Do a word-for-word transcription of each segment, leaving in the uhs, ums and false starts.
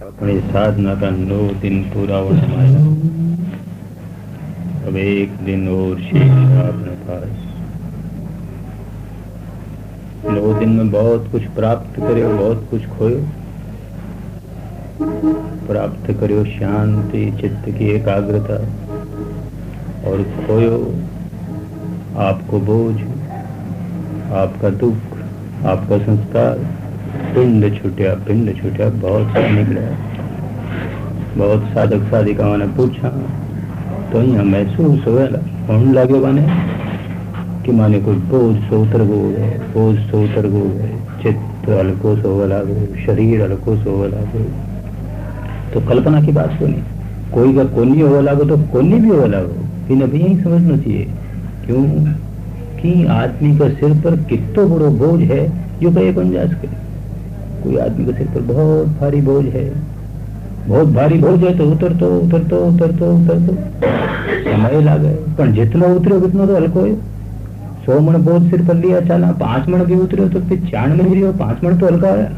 अपनी साधना का नौ दिन पूरा होने वाला। अब एक दिन और शेष है अपने पास। नौ दिन में बहुत कुछ प्राप्त करो, बहुत कुछ खोयो। प्राप्त करो शांति, चित्त की एकाग्रता, और खोयो आपको बोझ, आपका दुख, आपका संस्कार। पिंड छूटा, पिंड छूटा, बहुत सा निकला। बहुत साधक साधिकाओं ने पूछा तो यहाँ महसूस होने लगे माने कि माने कोई बोझ सो उतर गो, बोझ सो उतर गो, चित्त हल्को सो लागो, शरीर हल्को सो लागो। तो कल्पना की बात सुनी, कोई का कोनी हो लागो तो कोनी भी हो लागो, इन्हें भी यही समझना चाहिए। क्यों कि आदमी का सिर पर कितना बड़ो बोझ है जो कहे गुंजाइश करे। कोई आदमी के सिर पर बहुत भारी बोझ है, बहुत भारी बोझ है तो उतर तो उतर तो उतर तो उतर तो समय लागे, पर जितना उतरो कितना तो हल्को है। सौ मन बोझ सिर पर लिया चला, पांच मन भी उतरो तो फिर चार मन भी पांच मन तो हल्का होया,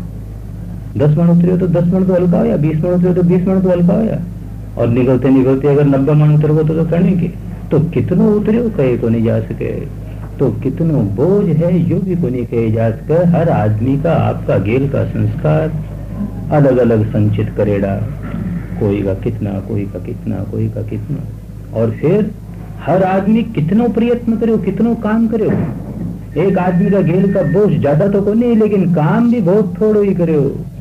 दस मन उतरो तो दस मन तो हल्का होया, बीस मन उतरो तो बीस मन तो हल्का होया, और निकलते निकलते अगर नब्बे मन उतरो तो, तो करने के तो कितनो उतरो कहे को नहीं जा सके। तो कितनो बोझ है यो भी को नहीं कहे जा सके। हर आदमी का आपका गेल का संस्कार अलग अलग संचित करेगा, कोई का कितना, कोई का कितना, कोई का कितना। और फिर हर आदमी कितनो प्रयत्न करे, कितनो काम करे। एक आदमी का गेल का बोझ ज्यादा तो को नहीं, लेकिन काम भी बहुत थोड़ो ही करे।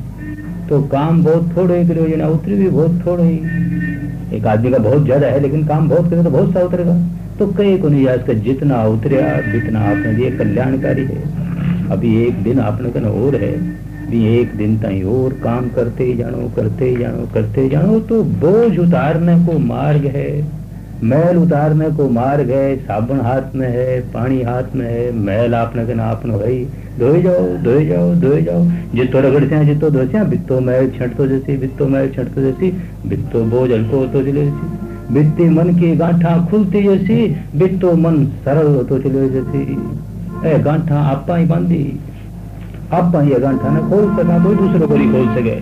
तो काम बहुत थोड़ो ही करे, ना उतरी भी बहुत थोड़ो ही। एक आदमी का बहुत ज्यादा है लेकिन काम बहुत करे तो बहुत सा उतरेगा। तो कई को नहीं जा सकता, जितना उतरिया जितना आपने लिए कल्याणकारी है। अभी एक दिन आपने कहना और है, भी एक दिन ताई और काम करते ही जानो, करते ही जानो, करते ही जानो। तो बोझ उतारने को मार्ग है, मैल उतारने को मार्ग है। साबुन हाथ में है, पानी हाथ में है, मैल आपने कहना आपने भाई धोए जाओ, धोए जाओ, धोए जाओ। जितो रगड़ते हैं, जितो धोते हैं, बित्तो मैल छंटतो जैसी, बित्तो मैल छंटतो जैसी, बित्तो बोझ हल्को होतो चले जैसी, बित्ती मन की गांठा खुलती जैसी, बित्तो मन सरल होतो चले जैसी। ए गांठा आपा ही बांधी, आपा ये गांठा न खोल सका, कोई दूसरों को नहीं खोल सके।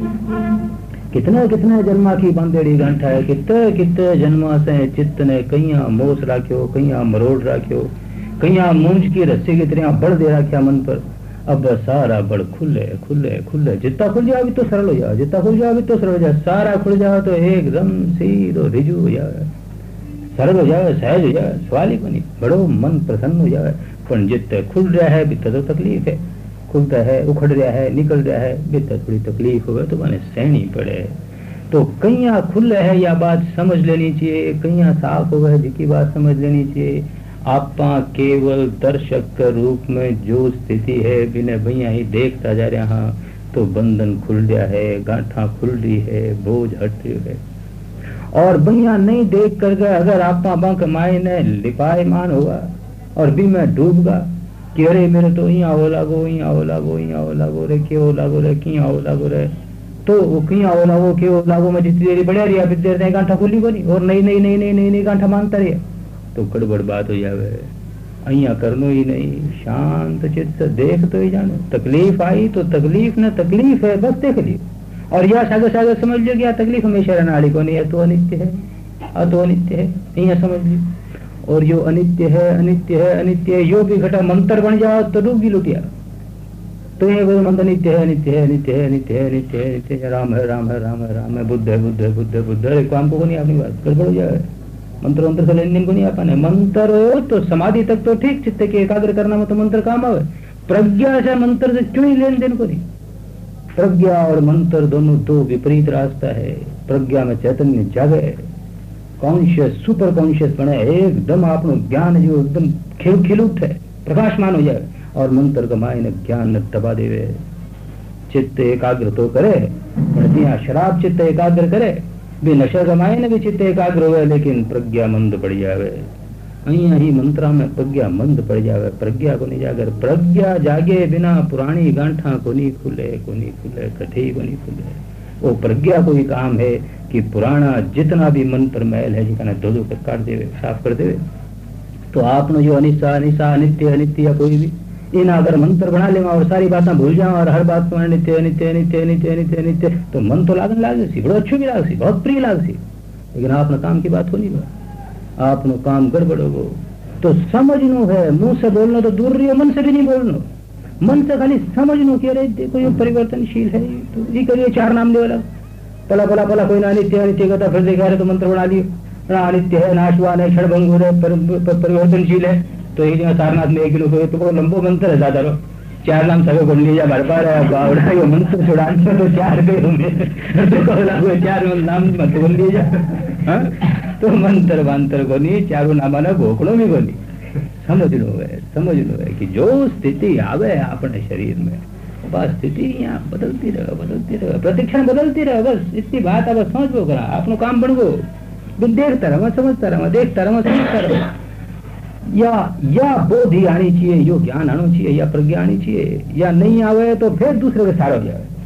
कितने कितने जन्मा की बांधेड़ी गांठा है, कितने कितने जन्मा से चित्त ने कईया मोस राख्यो, कईया मरोड़ राख्यो, कईया मूंज की रस्सी की तरह बड़ दे रखा मन पर। अब सारा बड़ खुले खुले खुले, जितना खुल जाए तो सरल हो जाए, जितना खुल जाए तो सरल हो जाए। सारा खुल जाए तो एकदम सीधो रिजू हो जाए, सरल हो जाए, सहज हो जाए, सवाल ही बनी, बड़ो मन प्रसन्न हो जाए। पर जितने खुल रहा है बिता तो तकलीफ है, खुलता है, उखड़ रहा है, निकल रहा है, बिता थोड़ी तकलीफ हो तो मैंने सहनी पड़े। तो कईया खुले है या बात समझ लेनी चाहिए, कईया साफ हो गए जिसकी बात समझ लेनी चाहिए। आपा केवल दर्शक के रूप में जो स्थिति है बिना भैया ही देखता जा रहा, तो बंधन खुल गया है, गांठा खुल रही है, बोझ हट रही है। और भैया नहीं देख कर गए, अगर आपा बंक माए ने लिपायमान हुआ और भी मैं डूबगा कि अरे मेरे तो यहाँ हो लागो, यहाँ हो लागो, यहाँ हो लागो रे, क्यों हो लागो रे, किया हो लागो रे, तो वो किया हो लागो, क्यों हो लागो में जितनी देरी बढ़िया रही, फिर देर गांठा खुली को नहीं, और नई नई नई नई नई नई गांठा मानता रही, तो गड़बड़ बात हो जावे। अहिया करनो ही नहीं, शांत चित्त देख तो ही जानो। तकलीफ आई तो तकलीफ न तकलीफ है, बस देख ली। और यह सागर सागर समझ लो क्या तकलीफ हमेशा रहने वाली को नहीं है, तो अनित्य है, अतो अनित्य है, यह समझ ली। और यो अनित्य है, अनित्य है, अनित्य है, यो भी घटा मंत्र बन जाओ तो डूब भी लुटिया। तो ये मंत्र अनित्य है, अनित्य है, अनित्य है, अनित्य है, अनित्य है, अनित्य है, राम है, राम है, राम है, राम है, बुद्ध है, बुद्ध है, बुद्ध है, बुद्ध है। काम को नहीं अपनी बात गड़बड़ हो जाए, मंत्र मंत्र से लेन देन को नहीं आपाने। मंत्र हो तो समाधि तक तो ठीक, चित्त के एकाग्र करना में तो मंत्र काम आवे, प्रज्ञा से मंत्र से क्यों ही लेन देन को नहीं। प्रज्ञा और मंत्र दोनों दो विपरीत रास्ता है। प्रज्ञा में चैतन्य जागे, कॉन्शियस सुपर कॉन्शियस बने, एकदम आपनो ज्ञान जो एकदम खिल खिल उठे, प्रकाशमान हो जाए। और मंत्र का मायने ज्ञान दबा देवे। चित्त एकाग्र तो करे, पर शराब चित्त एकाग्र करे भी नशा कमाए ने भी चित्त एकाग्र हुए, लेकिन प्रज्ञा मंद पड़ जावे। अहिया ही मंत्रा में प्रज्ञा मंद पड़ जावे, प्रज्ञा को नहीं जागर। प्रज्ञा जागे बिना पुरानी गांठा को नहीं खुले, को नहीं खुले, कठी को नहीं खुले। वो प्रज्ञा को ही काम है कि पुराना जितना भी मन पर मैल है जितना धो धो कर काट देवे, साफ कर देवे। तो आपने जो अनिशा अनिशा अनित्य अनित्य या कोई भी इन अगर मंत्र बना ले और सारी बातें भूल जाओ और हर बात में नित्य नित्य नित्य नित्य नित्य नित्य तो मन तो लागन लागे सी, बड़ो अच्छो भी लाग सी, बहुत प्रिय लाग सी, लेकिन आपने काम की बात हो नहीं बा, आपनो काम गड़बड़ हो तो समझनो है। मुंह से बोलना तो दूर रही, मन से भी नहीं बोलना, मन से खाली समझनो कि अरे देखो ये परिवर्तनशील है, तो ये करिए चार नाम ले वाला पला पला पला कोई ना नित्य अनित्य कहता, फिर देखा रहे तो मंत्र बना लियो अनित्य है, नाशवान है, क्षणभंगुर है, परिवर्तनशील है, तो ये सारनाथ में एक किलो तो वो लंबो मंत्र है ज्यादा रो चार नाम सभी बोल लीजिए भर पा रहा बावड़ा ये मंत्र छुड़ाने तो चार गए तो चार नाम मत बोल लीजिए। तो मंत्र मंत्र को नहीं चारों नामा ना घोकड़ो भी को नहीं समझ लो है, समझ लो है कि जो स्थिति आवे अपने शरीर में बस स्थिति यहाँ बदलती रहे बदलती रहे प्रतिक्षण बदलती रहे, बस इतनी बात अब समझ वो करा अपनो काम बन गो, देखता रहा समझता रहा देखता रहा समझता रहा, या या बोधि आनी चाहिए, यो ज्ञान आना चाहिए, या प्रज्ञा आनी चाहिए, या नहीं आवे तो फिर दूसरे के सहारा हो जाए।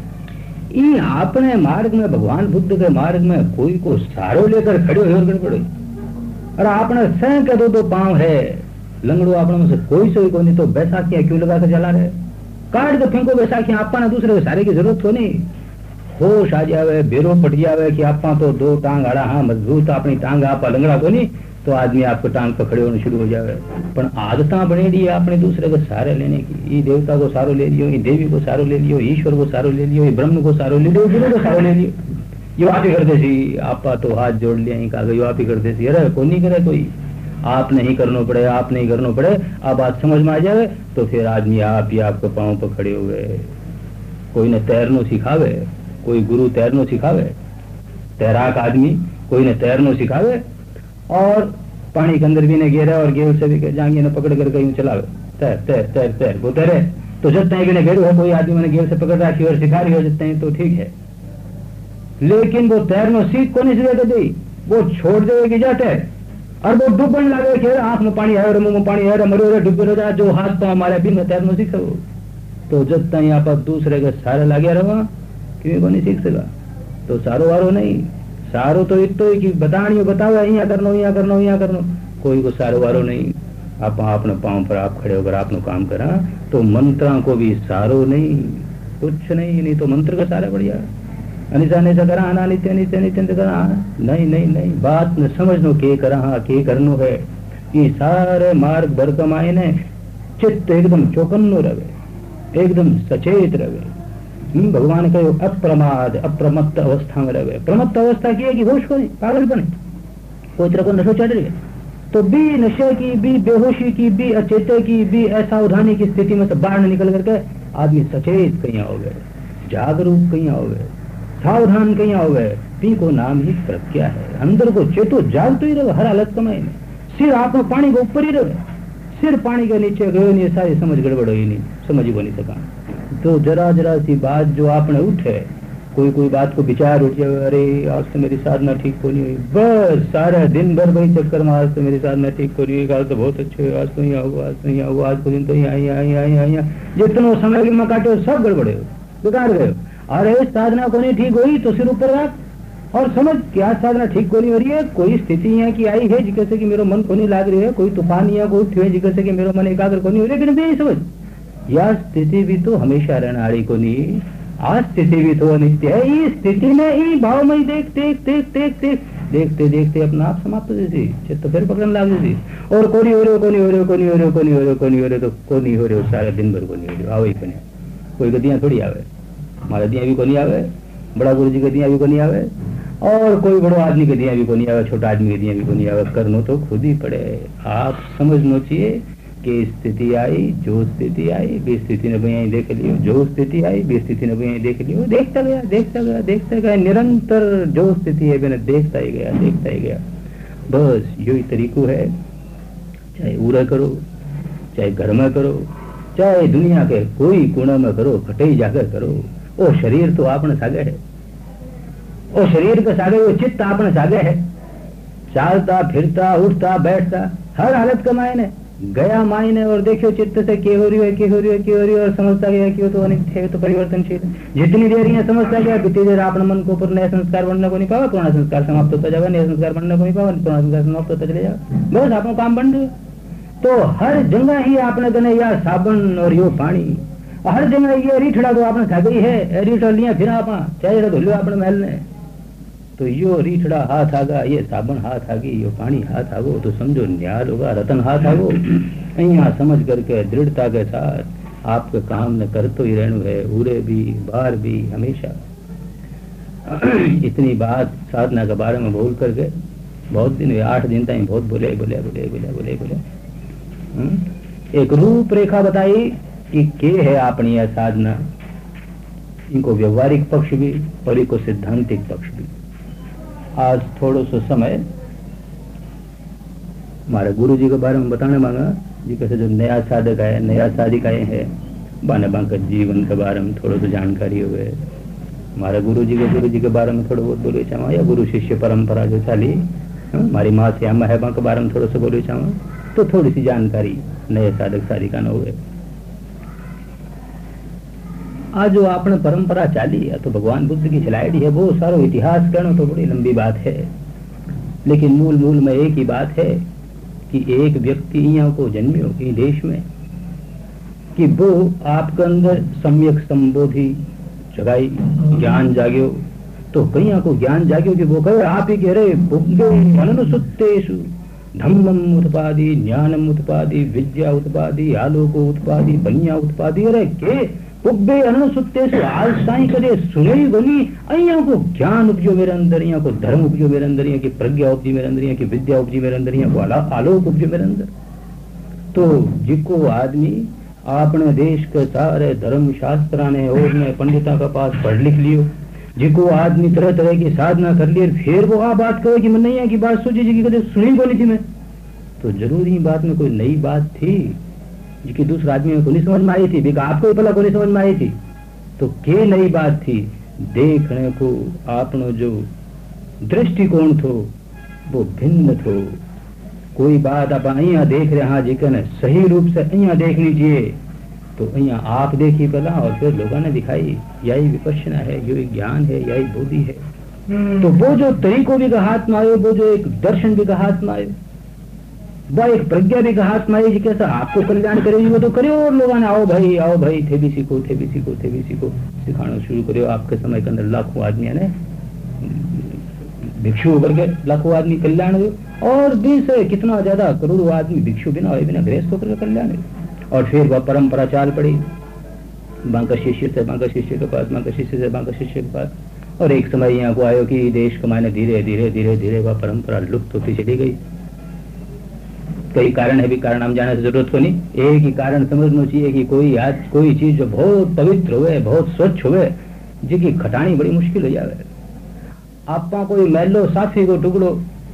ये अपने मार्ग में भगवान बुद्ध के मार्ग में कोई को सहारो लेकर खड़े हो गड़बड़ और आपने स्वयं के दो दो पांव है लंगड़ो अपने में से कोई सोई को नहीं, तो बैसाखियां क्यों लगा कर चला रहे, काट के फेंको बैसाखियां, आपने दूसरे के सहारे की जरूरत हो नहीं, होश आ जावे बेरो पट जावे कि आपा तो दो टांग आड़ा हाँ मजबूत अपनी टांग आपा लंगड़ा को नहीं, तो आदमी आपको टांग पर खड़े होने शुरू हो जावे। पर आदत बनेगी आपने दूसरे को सहारे लेने की, ये देवता को सहारो ले लियो, ये देवी को सहारो ले लियो, ईश्वर को सहारो ले लियो, ये ब्रह्म को सहारो ले लियो, गुरु को सहारो ले लियो, यो आप ही करते सी आपा तो हाथ जोड़ लिया ही कहा यो आप ही करते सी, अरे को नहीं करे कोई, आप नहीं करना पड़े, आप नहीं करना पड़े, अब बात समझ में आ जाए तो फिर आदमी आप ही आपके पाँव पर खड़े हो गए। कोई ने तैरनो सिखावे, कोई गुरु तैरनो सिखावे, तैराक आदमी कोई ने तैरनो सिखावे और पानी के अंदर भी ने घेरा और गेल से भी जांगी ने पकड़ कर कहीं चलावे, तैर तैर तैर तैर वो तैरे, तो जब तक भी ने घेरू है कोई आदमी मैंने गेल से पकड़ रखी और सिखा रही हो जब तक तो ठीक है, लेकिन वो तैरनो सीख को नहीं सीखे दी, वो छोड़ देगी जाते और वो डूबने लगे कि आंख में पानी है मुंह में पानी है मरे डूबे रह जाए, जो हाथ पाँव हमारे भी में तैरनो सीखो, तो जब तक आप दूसरे के सारे लगे रहो क्यों को नहीं सीख सका, तो सारो वारो नहीं, सारो तो इतो ही कि बतानी बताओ यहाँ करनो यहाँ करनो यहाँ करनो, कोई को सारो वारो नहीं, आप अपने पाँव पर आप खड़े होकर आपने काम करा, तो मंत्रों को भी सारो नहीं, कुछ नहीं, नहीं तो मंत्र का सारा बढ़िया अनिसा निशा करा आना नित्य नित्य नित्य करा नहीं नहीं नहीं, बात न समझनो के करा के करनो है, ये सारे मार्ग भर कमाए ने चित्त एकदम चौकन्नो रहे, एकदम सचेत रहे। भगवान कहो अप्रमाद अप्रमत्त अवस्था में रहे, प्रमत्त अवस्था की है कि होश को पागल बने, कोई तरह को नशो चढ़ रही है तो बी नशे की बी बेहोशी की बी अचेते की बी असावधानी की स्थिति में से बाहर निकल करके आदमी सचेत कहीं हो गए, जागरूक कहीं हो गए, सावधान कहीं हो गए, पी को नाम ही प्रज्ञा है, अंदर को चेतो जागतो ही रहे हर हालत कमाई में, सिर आंख में पानी के ऊपर ही रहे, सिर पानी के नीचे गए नहीं, सारी समझ गड़बड़ हुई नहीं, समझ ही को नहीं सका, तो जरा जरा सी बात जो आपने उठे, कोई कोई बात को विचार उठ जाए, अरे आज तो मेरी साधना ठीक को नहीं हुई, बस सारा दिन भर वही चक्कर में आज तो मेरी साधना ठीक को नहीं हुई, आज तो बहुत अच्छे हुए, आज तो यहाँ हुआ, आज तो यहाँ हुआ, आज को दिन तो यहाँ यहाँ यहाँ यहाँ यहाँ जितना समय में काटे सब गड़बड़े हो बिगाड़ गए, अरे साधना को नहीं ठीक हुई तो सिर ऊपर रख और समझ क्या साधना ठीक को नहीं हो रही है, कोई स्थिति यहाँ की आई है जिससे कि मेरा मन को नहीं लाग रही है, कोई तूफान यहाँ को उठी है जिससे कि मेरा मन एकाग्र को नहीं हो रही, लेकिन नहीं समझ यह स्थिति भी तो हमेशा रहने वाली को नहीं, आज स्थिति भी तो अनित्य है, इस स्थिति में ही भाव में देख देख देख देख देख देखते देखते अपना आप समाप्त हो जैसी चित्त फिर पकड़ने लग जैसी, और को नहीं हो रहे को नहीं हो रहे को नहीं हो रहे को नहीं हो रहे को नहीं हो रहे तो को नहीं हो रहे सारे दिन भर को नहीं हो रहे, आओ ही को नहीं, कोई गतियां थोड़ी आवे, हमारा दिया भी को नहीं आवे, बड़ा गुरु जी के दिया भी को नहीं आवे, और कोई बड़ा आदमी के दिया भी को नहीं आवे, छोटा आदमी के दिया भी को नहीं आवे, करनो तो खुद ही पड़े। आप समझना चाहिए कि स्थिति आई, जो स्थिति आई वे स्थिति ने भी देख लियो, जो स्थिति आई वे स्थिति ने भी देख लियो, देखता गया देखता गया देखता गया निरंतर, जो स्थिति है मैंने देखता ही गया देखता ही गया, बस यही तरीको है, चाहे उरा करो, चाहे घर में करो, चाहे दुनिया के कोई कोना में करो, खटे जाकर करो, वो शरीर तो आपने सागे है, वो शरीर के सागे वो चित्त आपने सागे है, चालता फिरता उठता बैठता हर हालत का मायने गया मायने, और देखियो चित्त से के हो रही है के हो रही है के हो रही है, और समझता गया कि वो तो अनित्य है, तो परिवर्तनशील है, जितनी देर यहाँ समझता गया बीती देर आपने मन को ऊपर नया संस्कार बनने को नहीं पावा, पुराना संस्कार समाप्त होता जाएगा, नया संस्कार बनने को नहीं पावा, पुराना संस्कार समाप्त होता चले जाएगा, बस आपको काम बन रहे, तो हर जगह ही आपने कने या साबन और यो पानी, हर जगह ये रीठड़ा तो आपने खा गई है, रीठा लिया फिर आप चाहे धो लियो आपने महल ने, तो यो रीठड़ा हाथ आगा, ये साबन हाथ आगी, यो पानी हाथ आगो, तो समझो न्याल होगा, रतन हाथ आगो। यहाँ समझ करके दृढ़ता के साथ आपके काम ने कर तो ही रहनु है, उरे भी बाहर भी हमेशा। इतनी बात साधना के बारे में बोल करके बहुत दिन, आठ दिन तक बहुत बोले बोले बोले बोले बोले बोले एक रूप रेखा बताई कि के है अपनी यह साधना, इनको व्यवहारिक पक्ष भी और इनको सिद्धांतिक पक्ष भी। आज थोड़ा सा समय हमारे गुरु जी के बारे में बताने मांगा जी, कैसे जो नया साधक आए, नया साधिकाएं है, बाने बांका जीवन के बारे में थोड़ा सा जानकारी हो गए। हमारे गुरु जी के गुरु जी के बारे में थोड़ा बहुत बोले चाहूँ, या गुरु शिष्य परंपरा जो चली हमारी माँ से अम्मा है के बारे में थोड़ा सा बोले चाहूँ, तो थोड़ी सी जानकारी नए साधक साधिका न हुए। आज जो आपने परंपरा चाली है तो भगवान बुद्ध की चलाएड़ी है, वो सारो इतिहास कहना तो बड़ी लंबी बात है, लेकिन मूल मूल में एक ही बात है कि एक व्यक्ति यहाँ को जन्मियो कि देश में, कि वो आपके अंदर सम्यक संबोधि जगाई, ज्ञान जाग्यो, तो कहीं को ज्ञान जाग्यो कि वो कहे आप ही कह रहे अनुसुत्तेषु धम्मम उत्पादि, ज्ञानम उत्पादि, विद्या उत्पादि, आलोको उत्पादि, बनिया उत्पादि, अरे के पुब्बे अनुसुत्तेषु आज साई कदे सुने बनी, अहिया को ज्ञान उपजो मेरे अंदर, यहाँ को धर्म उपजो मेरे अंदर, यहाँ की प्रज्ञा उपजी मेरे अंदर, यहाँ की विद्या उपजी मेरे अंदर, यहाँ को आलोक उपजो मेरे अंदर। तो जिको आदमी अपने देश के सारे धर्म शास्त्र ने और ने पंडिता का पास पढ़ लिख लियो, जिको आदमी तरह तरह की साधना कर लिए, फिर वो आ बात करे कि मैं नहीं की बात सोची जी कदे सुनी बोली थी मैं, तो जरूर ही बात में कोई नई बात थी जिसकी दूसरा आदमी को नहीं समझ में आई थी, बिका आपको ही पहला को नहीं समझ में आई थी, तो के नई बात थी। देखने को आपनो जो दृष्टिकोण थो वो भिन्न थो, कोई बात आप अहिया देख रहे हाँ जी ने सही रूप से अहिया देख लीजिए, तो अहिया आप देखी पहला और फिर लोगों ने दिखाई, यही विपश्यना है, यही ज्ञान है, यही बोधि है। तो वो जो तरीकों भी का हाथ में आयो, वो जो एक दर्शन भी का हाथ में आयो, वह एक प्रज्ञा भी का हाथ में आई, कैसा आपको कल्याण करेगी वो तो करे, और लोगों ने आओ भाई आओ भाई थे भी सीखो थे भी सीखो थे भी सीखो सिखाना शुरू करो। आपके समय के अंदर लाखों आदमी ने भिक्षु होकर के लाखों आदमी कल्याण हुए, और बीस कितना ज्यादा करोड़ों आदमी भिक्षु बिना हुए बिना गृहस्थ होकर कल्याण हुए। और फिर वह परंपरा चाल पड़ी, बांका शिष्य से बांका शिष्य के पास, बांका शिष्य से बांका शिष्य के पास, और एक समय यहाँ को आयो कि देश के मायने धीरे धीरे धीरे धीरे वह परंपरा लुप्त होती चली गई। कई कारण है भी, कारण हम जाने की जरूरत को नहीं, एक ही कारण समझना चाहिए कि कोई आज कोई चीज जो बहुत पवित्र हुए, बहुत स्वच्छ हुए, जिसकी खटानी बड़ी मुश्किल हो जाए। आपा कोई मैलो साफी को टुकड़ो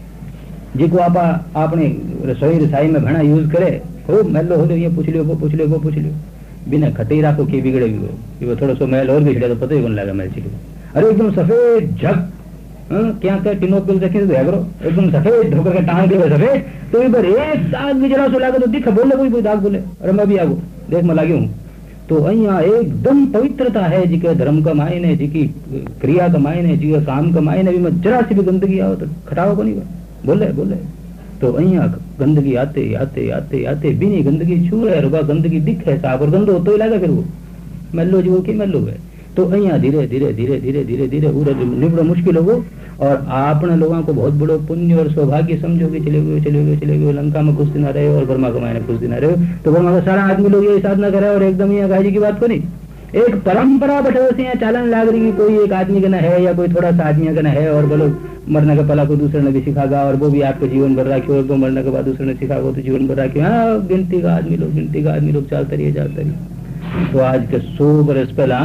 जिको आपा आपने रसोई रसाई में घना यूज करे, खूब मैलो हो ये पूछ लियो वो पूछ लियो वो पूछ लियो, बिना खटे राखो की बिगड़े भी हो, वो थोड़ा सा मैल और बिगड़े तो पता ही कौन लगा मैल चिके, अरे एकदम सफेद झक क्या क्या टिनो पिल रखी तो एकदम सफेद ढोकर के टांग दे सफेद, तो एक बार एक दाग भी जरा सो लागे तो दिखा बोले कोई कोई दाग बोले, अरे मैं भी आगो देख मैं लागी हूँ। तो अहिया एकदम पवित्रता है जिके धर्म का मायने, जिकी क्रिया का मायने, जिके काम का मायने भी मैं जरा सी भी गंदगी आओ तो खटाओ को नहीं बोले बोले। तो अहिया गंदगी आते आते आते आते बिनी गंदगी छू रहे रुका गंदगी दिखे साफ और गंदो तो ही लगा फिर वो मेलो जी वो की मेलो है। तो अहिया धीरे धीरे धीरे धीरे धीरे धीरे निबड़ो मुश्किल हो, और आपने लोगों को बहुत बड़ो पुण्य और सौभाग्य समझो कि चले गए चले गए चले गए लंका में कुछ दिन रहे और बर्मा के मायने कुछ दिन रहे, तो बर्मा का सारा आदमी लोग ये साधना करे और एकदम यहाँ गाजी की बात को नहीं, एक परंपरा बैठे से यहाँ चालन लाग रही, कोई एक आदमी का न है या कोई थोड़ा सा आदमी का न है, और बोलो मरने का पहला को दूसरे ने भी सिखागा और वो भी आपको जीवन भर रखे, और मरने के बाद दूसरे ने सिखागा तो जीवन भर रखे। हाँ गिनती का आदमी लोग गिनती का आदमी लोग चलते रहिए चलते रहिए। तो आज के सौ बरस पहला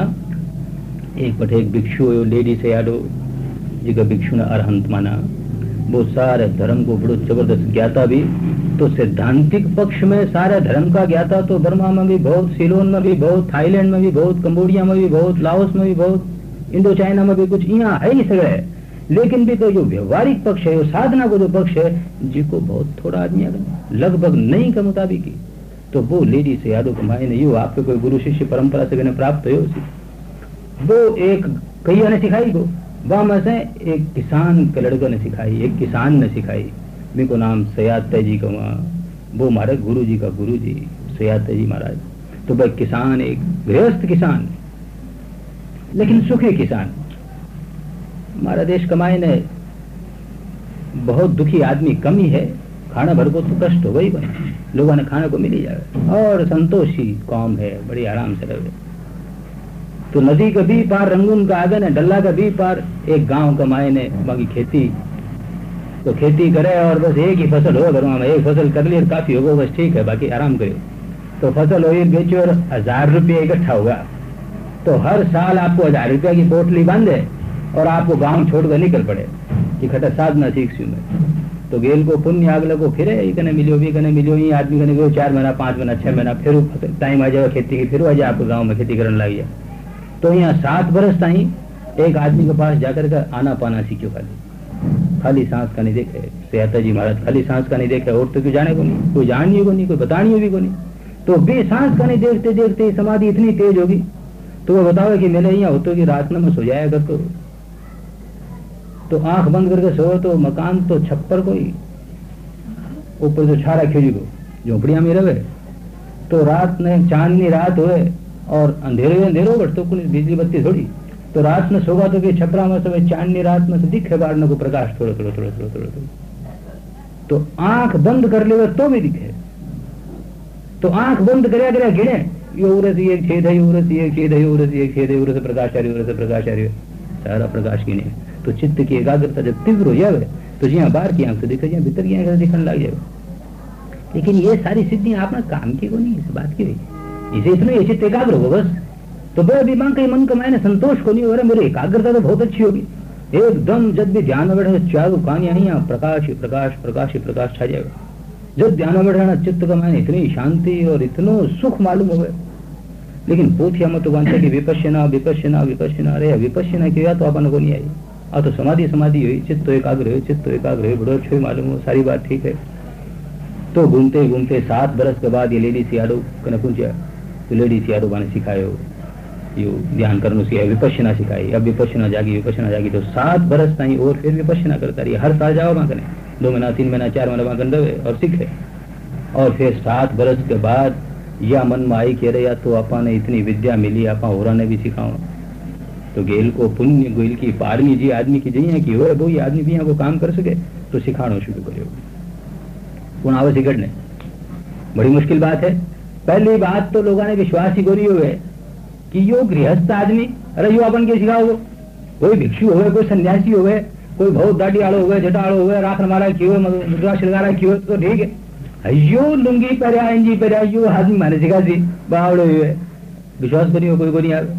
एक बटे एक भिक्षु लेडी से यादो जिका भिक्षु ने अरहंत माना, वो सारे धर्म को बड़ो जबरदस्त ज्ञाता भी, तो सिद्धांतिक पक्ष में सारे धर्म का ज्ञाता तो बर्मा में भी बहुत, सिलोन में भी बहुत, थाईलैंड में भी बहुत, कंबोडिया में भी बहुत, लाओस में भी बहुत, इंडो चाइना में भी कुछ यहाँ है ही सगळे, लेकिन भी तो जो व्यवहारिक पक्ष है, साधना को जो पक्ष है जिको बहुत थोड़ा आदमी लगभग नहीं के मुताबिक, तो वो लेडी से यादव कमाए ने यू आपके कोई गुरु शिष्य परंपरा से प्राप्त हो, वो एक कई ने सिखाई को वह में से एक किसान के लड़के ने सिखाई, एक किसान ने सिखाई, मेरे को नाम सयाद जी का वहाँ वो हमारे गुरु जी का गुरु जी सयाते जी महाराज। तो भाई किसान, एक गृहस्थ किसान, लेकिन सुखी किसान। हमारा देश कमाए ने बहुत दुखी आदमी कम ही है, खाना भर को तो कष्ट हो गई भाई, लोगों ने खाने को मिल ही जाए, और संतोषी कौम है, बड़ी आराम से रहे। तो नदी का भी पार रंगून का आगे ने, डल्ला का भी पार एक गांव कमाए ने, बाकी खेती तो खेती करे और बस एक ही फसल हो, घरों में एक फसल कर ली काफी होगा, बस ठीक है, बाकी आराम करे। तो फसल हुई बेचो और हजार रुपये इकट्ठा हुआ, तो हर साल आपको हजार रुपया की पोटली बांधे और आपको गांव छोड़कर निकल पड़े कि खटा साधना सीख मैं। तो गेल को पुण्य आग लगो, फिर ये कने मिलो भी कने मिलो, ये आदमी कने मिलो चार महीना पांच महीना छह महीना, फिर टाइम आ जाएगा खेती की, फिर आ जाए आपको गाँव में खेती करने लग जाए। तो यहाँ सात बरस ताई एक आदमी के पास जाकर के आना पाना सीखो, खाली खाली सांस का नहीं देखे। सयाता जी महाराज खाली सांस का नहीं देखे, और तो क्यों जाने को नहीं, कोई जाननी को नहीं, कोई बतानी भी को नहीं। तो बे सांस का नहीं देखते देखते समाधि इतनी तेज होगी, तो वो बताओ कि मैंने यहाँ होते कि रात में सो जाया कर, तो तो आंख बंद करके सो, तो मकान तो छप्पर कोई, ऊपर तो छारा खिड़ी को झोपड़िया में रहे, तो रात में चांदनी रात हुए और अंधेरे अंधेरो बट तो कुछ बिजली बत्ती थोड़ी, तो रात में सोगा तो कि छपरा में सब चांदनी रात में से दिखे बाढ़ को प्रकाश थोड़ा थोड़ा थोड़ा थोड़ा थोड़ा थोड़ा, तो आंख बंद कर ले तो भी दिखे। तो आंख बंद करया करया गिने, ये उरस ये छेद है, उरस ये छेद है, उरस ये छेद है, उरस प्रकाश आ रही, उरस प्रकाश आ रही, सारा प्रकाश गिने। तो चित्त की एकाग्रता जब तीव्र हो जाए तो जी बाहर की आंख से दिखे, जी भीतर की आंख से दिखने लग जाए। लेकिन ये सारी सिद्धियां आपने काम की को नहीं, इस बात की इसे इतने चित्त एकाग्र हो बस, तो बड़े अभिमान के मन का मैंने संतोष को नहीं हो रहा, मेरी एकाग्रता तो बहुत अच्छी होगी, एकदम जब भी ध्यान में बैठे चारों कहानियां ही प्रकाश ही प्रकाश प्रकाश ही प्रकाश छा जाएगा। जब ध्यान में बैठा चित्त का मैंने इतनी शांति और इतना सुख मालूम हो गए। लेकिन पोथिया मत मानते कि विपश्यना विपश्यना विपश्यना, अरे विपश्यना किया तो अपन को नहीं आई, आ तो समाधि समाधि हुई, चित्त एकाग्र हुई, चित्त एकाग्र हुई, बड़ो अच्छे मालूम हो, सारी बात ठीक है। तो घूमते घूमते सात बरस के बाद ये लेडी सियाड़ो कने पूछा, तो लेडी सियाड़ो मैंने सिखायो यो ध्यान करने से विपश्यना सिखाई। अब विपश्यना जागी विपश्यना जागी तो सात बरस ताई और फिर विपश्यना करता रही, हर साल जाओ वहां कने, दो महीना तीन महीना चार महीना वहां रहे और सीखे। और फिर सात बरस के बाद या मन में आई कह रहे, तो आपा ने इतनी विद्या मिली, आपा होरा ने भी सिखाओ। तो गेल को पुण्य गोल की पारमी जी आदमी की जई है कि हो वो ये आदमी भी यहाँ को काम कर सके, तो सिखाना शुरू करो। पुनः आवे सिगड़ने बड़ी मुश्किल बात है। पहली बात तो लोगों ने विश्वास ही गोरी हुए कि यो गृहस्थ आदमी, अरे यो अपन के सिखाओ, कोई भिक्षु हो, कोई सन्यासी हो, कोई बहुत दाढ़ी आड़ो हो, जटाड़ो हो, राख मारा की हो, मुद्रा श्रृंगारा की हो, तो ठीक है। यो लुंगी पहरा इंजी पहरा, यो आदमी माने सिखा सी बावड़ो हुए, विश्वास करियो कोई को नहीं आवे।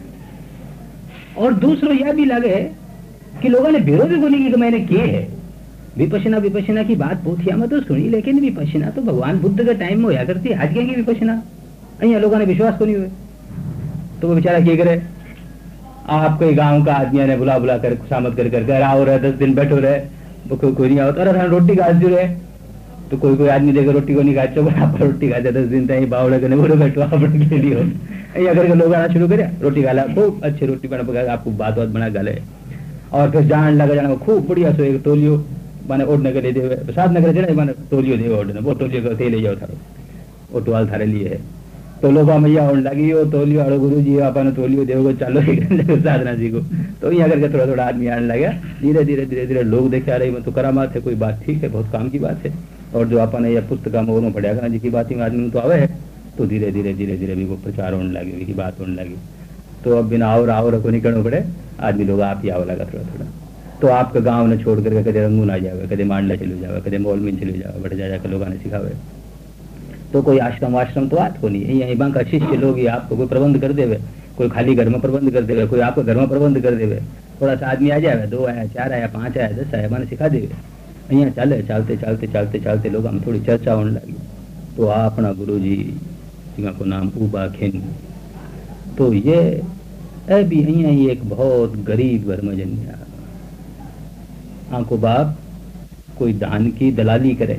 और दूसरो यह भी लगे कि लोगों ने विरोध भी बोली कि मैंने किए है विपश्यना। विपश्यना की बात पोथिया में तो सुनी, लेकिन विपश्यना तो भगवान बुद्ध के टाइम में होया करती, आज क्या की विपश्यना, अहिया लोगों ने विश्वास को नहीं हुए। तो वो बेचारा क्या करे, आपके गांव का आदमी ने बुला बुला कर खुशामद कर कर आओ रहे, दस दिन बैठो रहे, वो कोई कोई नहीं आओ, अरे रोटी खा जो रहे, तो कोई कोई आदमी देखो रोटी को नहीं खाते, आप रोटी खाते दस दिन तक बावड़े करने बोलो बैठो आप के लिए अहिया करके लोग आना शुरू करे, रोटी खा ला, खूब अच्छी रोटी बना पका आपको बात बात बना गाले, और फिर जान लगा जाना खूब बढ़िया सो एक तोलियो माने ओढ़ने के लिए दे, साथ नगर चढ़े माने तोलियो दे ओढ़ने, वो तोलियो को ले जाओ थारो, वो टुआल थारे लिए है। तो लोग मैया ओढ़ लगी हो तोलियो, अड़ो गुरु जी अपन तोलियो देवो चालो साधना जी को, तो यहाँ करके थोड़ा थोड़ा आदमी आने लगा। धीरे धीरे धीरे धीरे लोग देखे आ रहे मैं तो करामात है, कोई बात ठीक है, बहुत काम की बात है। और जो अपन यह पुस्तक में पढ़ेगा जी की बात ही आदमी तो आवे है, तो धीरे धीरे धीरे धीरे भी वो प्रचार होने लगे, की बात होने लगी। तो अब बिना और और को निकलना पड़े, आदमी लोग आप ही आवे लगा थोड़ा थोड़ा। तो आपका गाँव ने छोड़ करके कदे रंगून आ जावे, कदे मांडला चले जावे, कदे मॉल में चले जावे, बड़े जा जाकर लोग आने सिखावे। तो कोई आश्रम आश्रम तो बात को नहीं है, यहाँ का शिष्य लोग ही आपको कोई प्रबंध कर देवे, कोई खाली घर में प्रबंध कर देवे, कोई आपको घर में प्रबंध कर देवे। थोड़ा सा आदमी आ जाए, दो आया चार आया पांच आया दस आया मैंने सिखा देवे। यहाँ चले चलते चलते चलते चलते लोग हम थोड़ी चर्चा होने लगी। तो अपना गुरु जी को नाम उबा खिन, तो ये अभी यहाँ ही एक बहुत गरीब घर में जन्या, आंको बाप कोई दान की दलाली करे,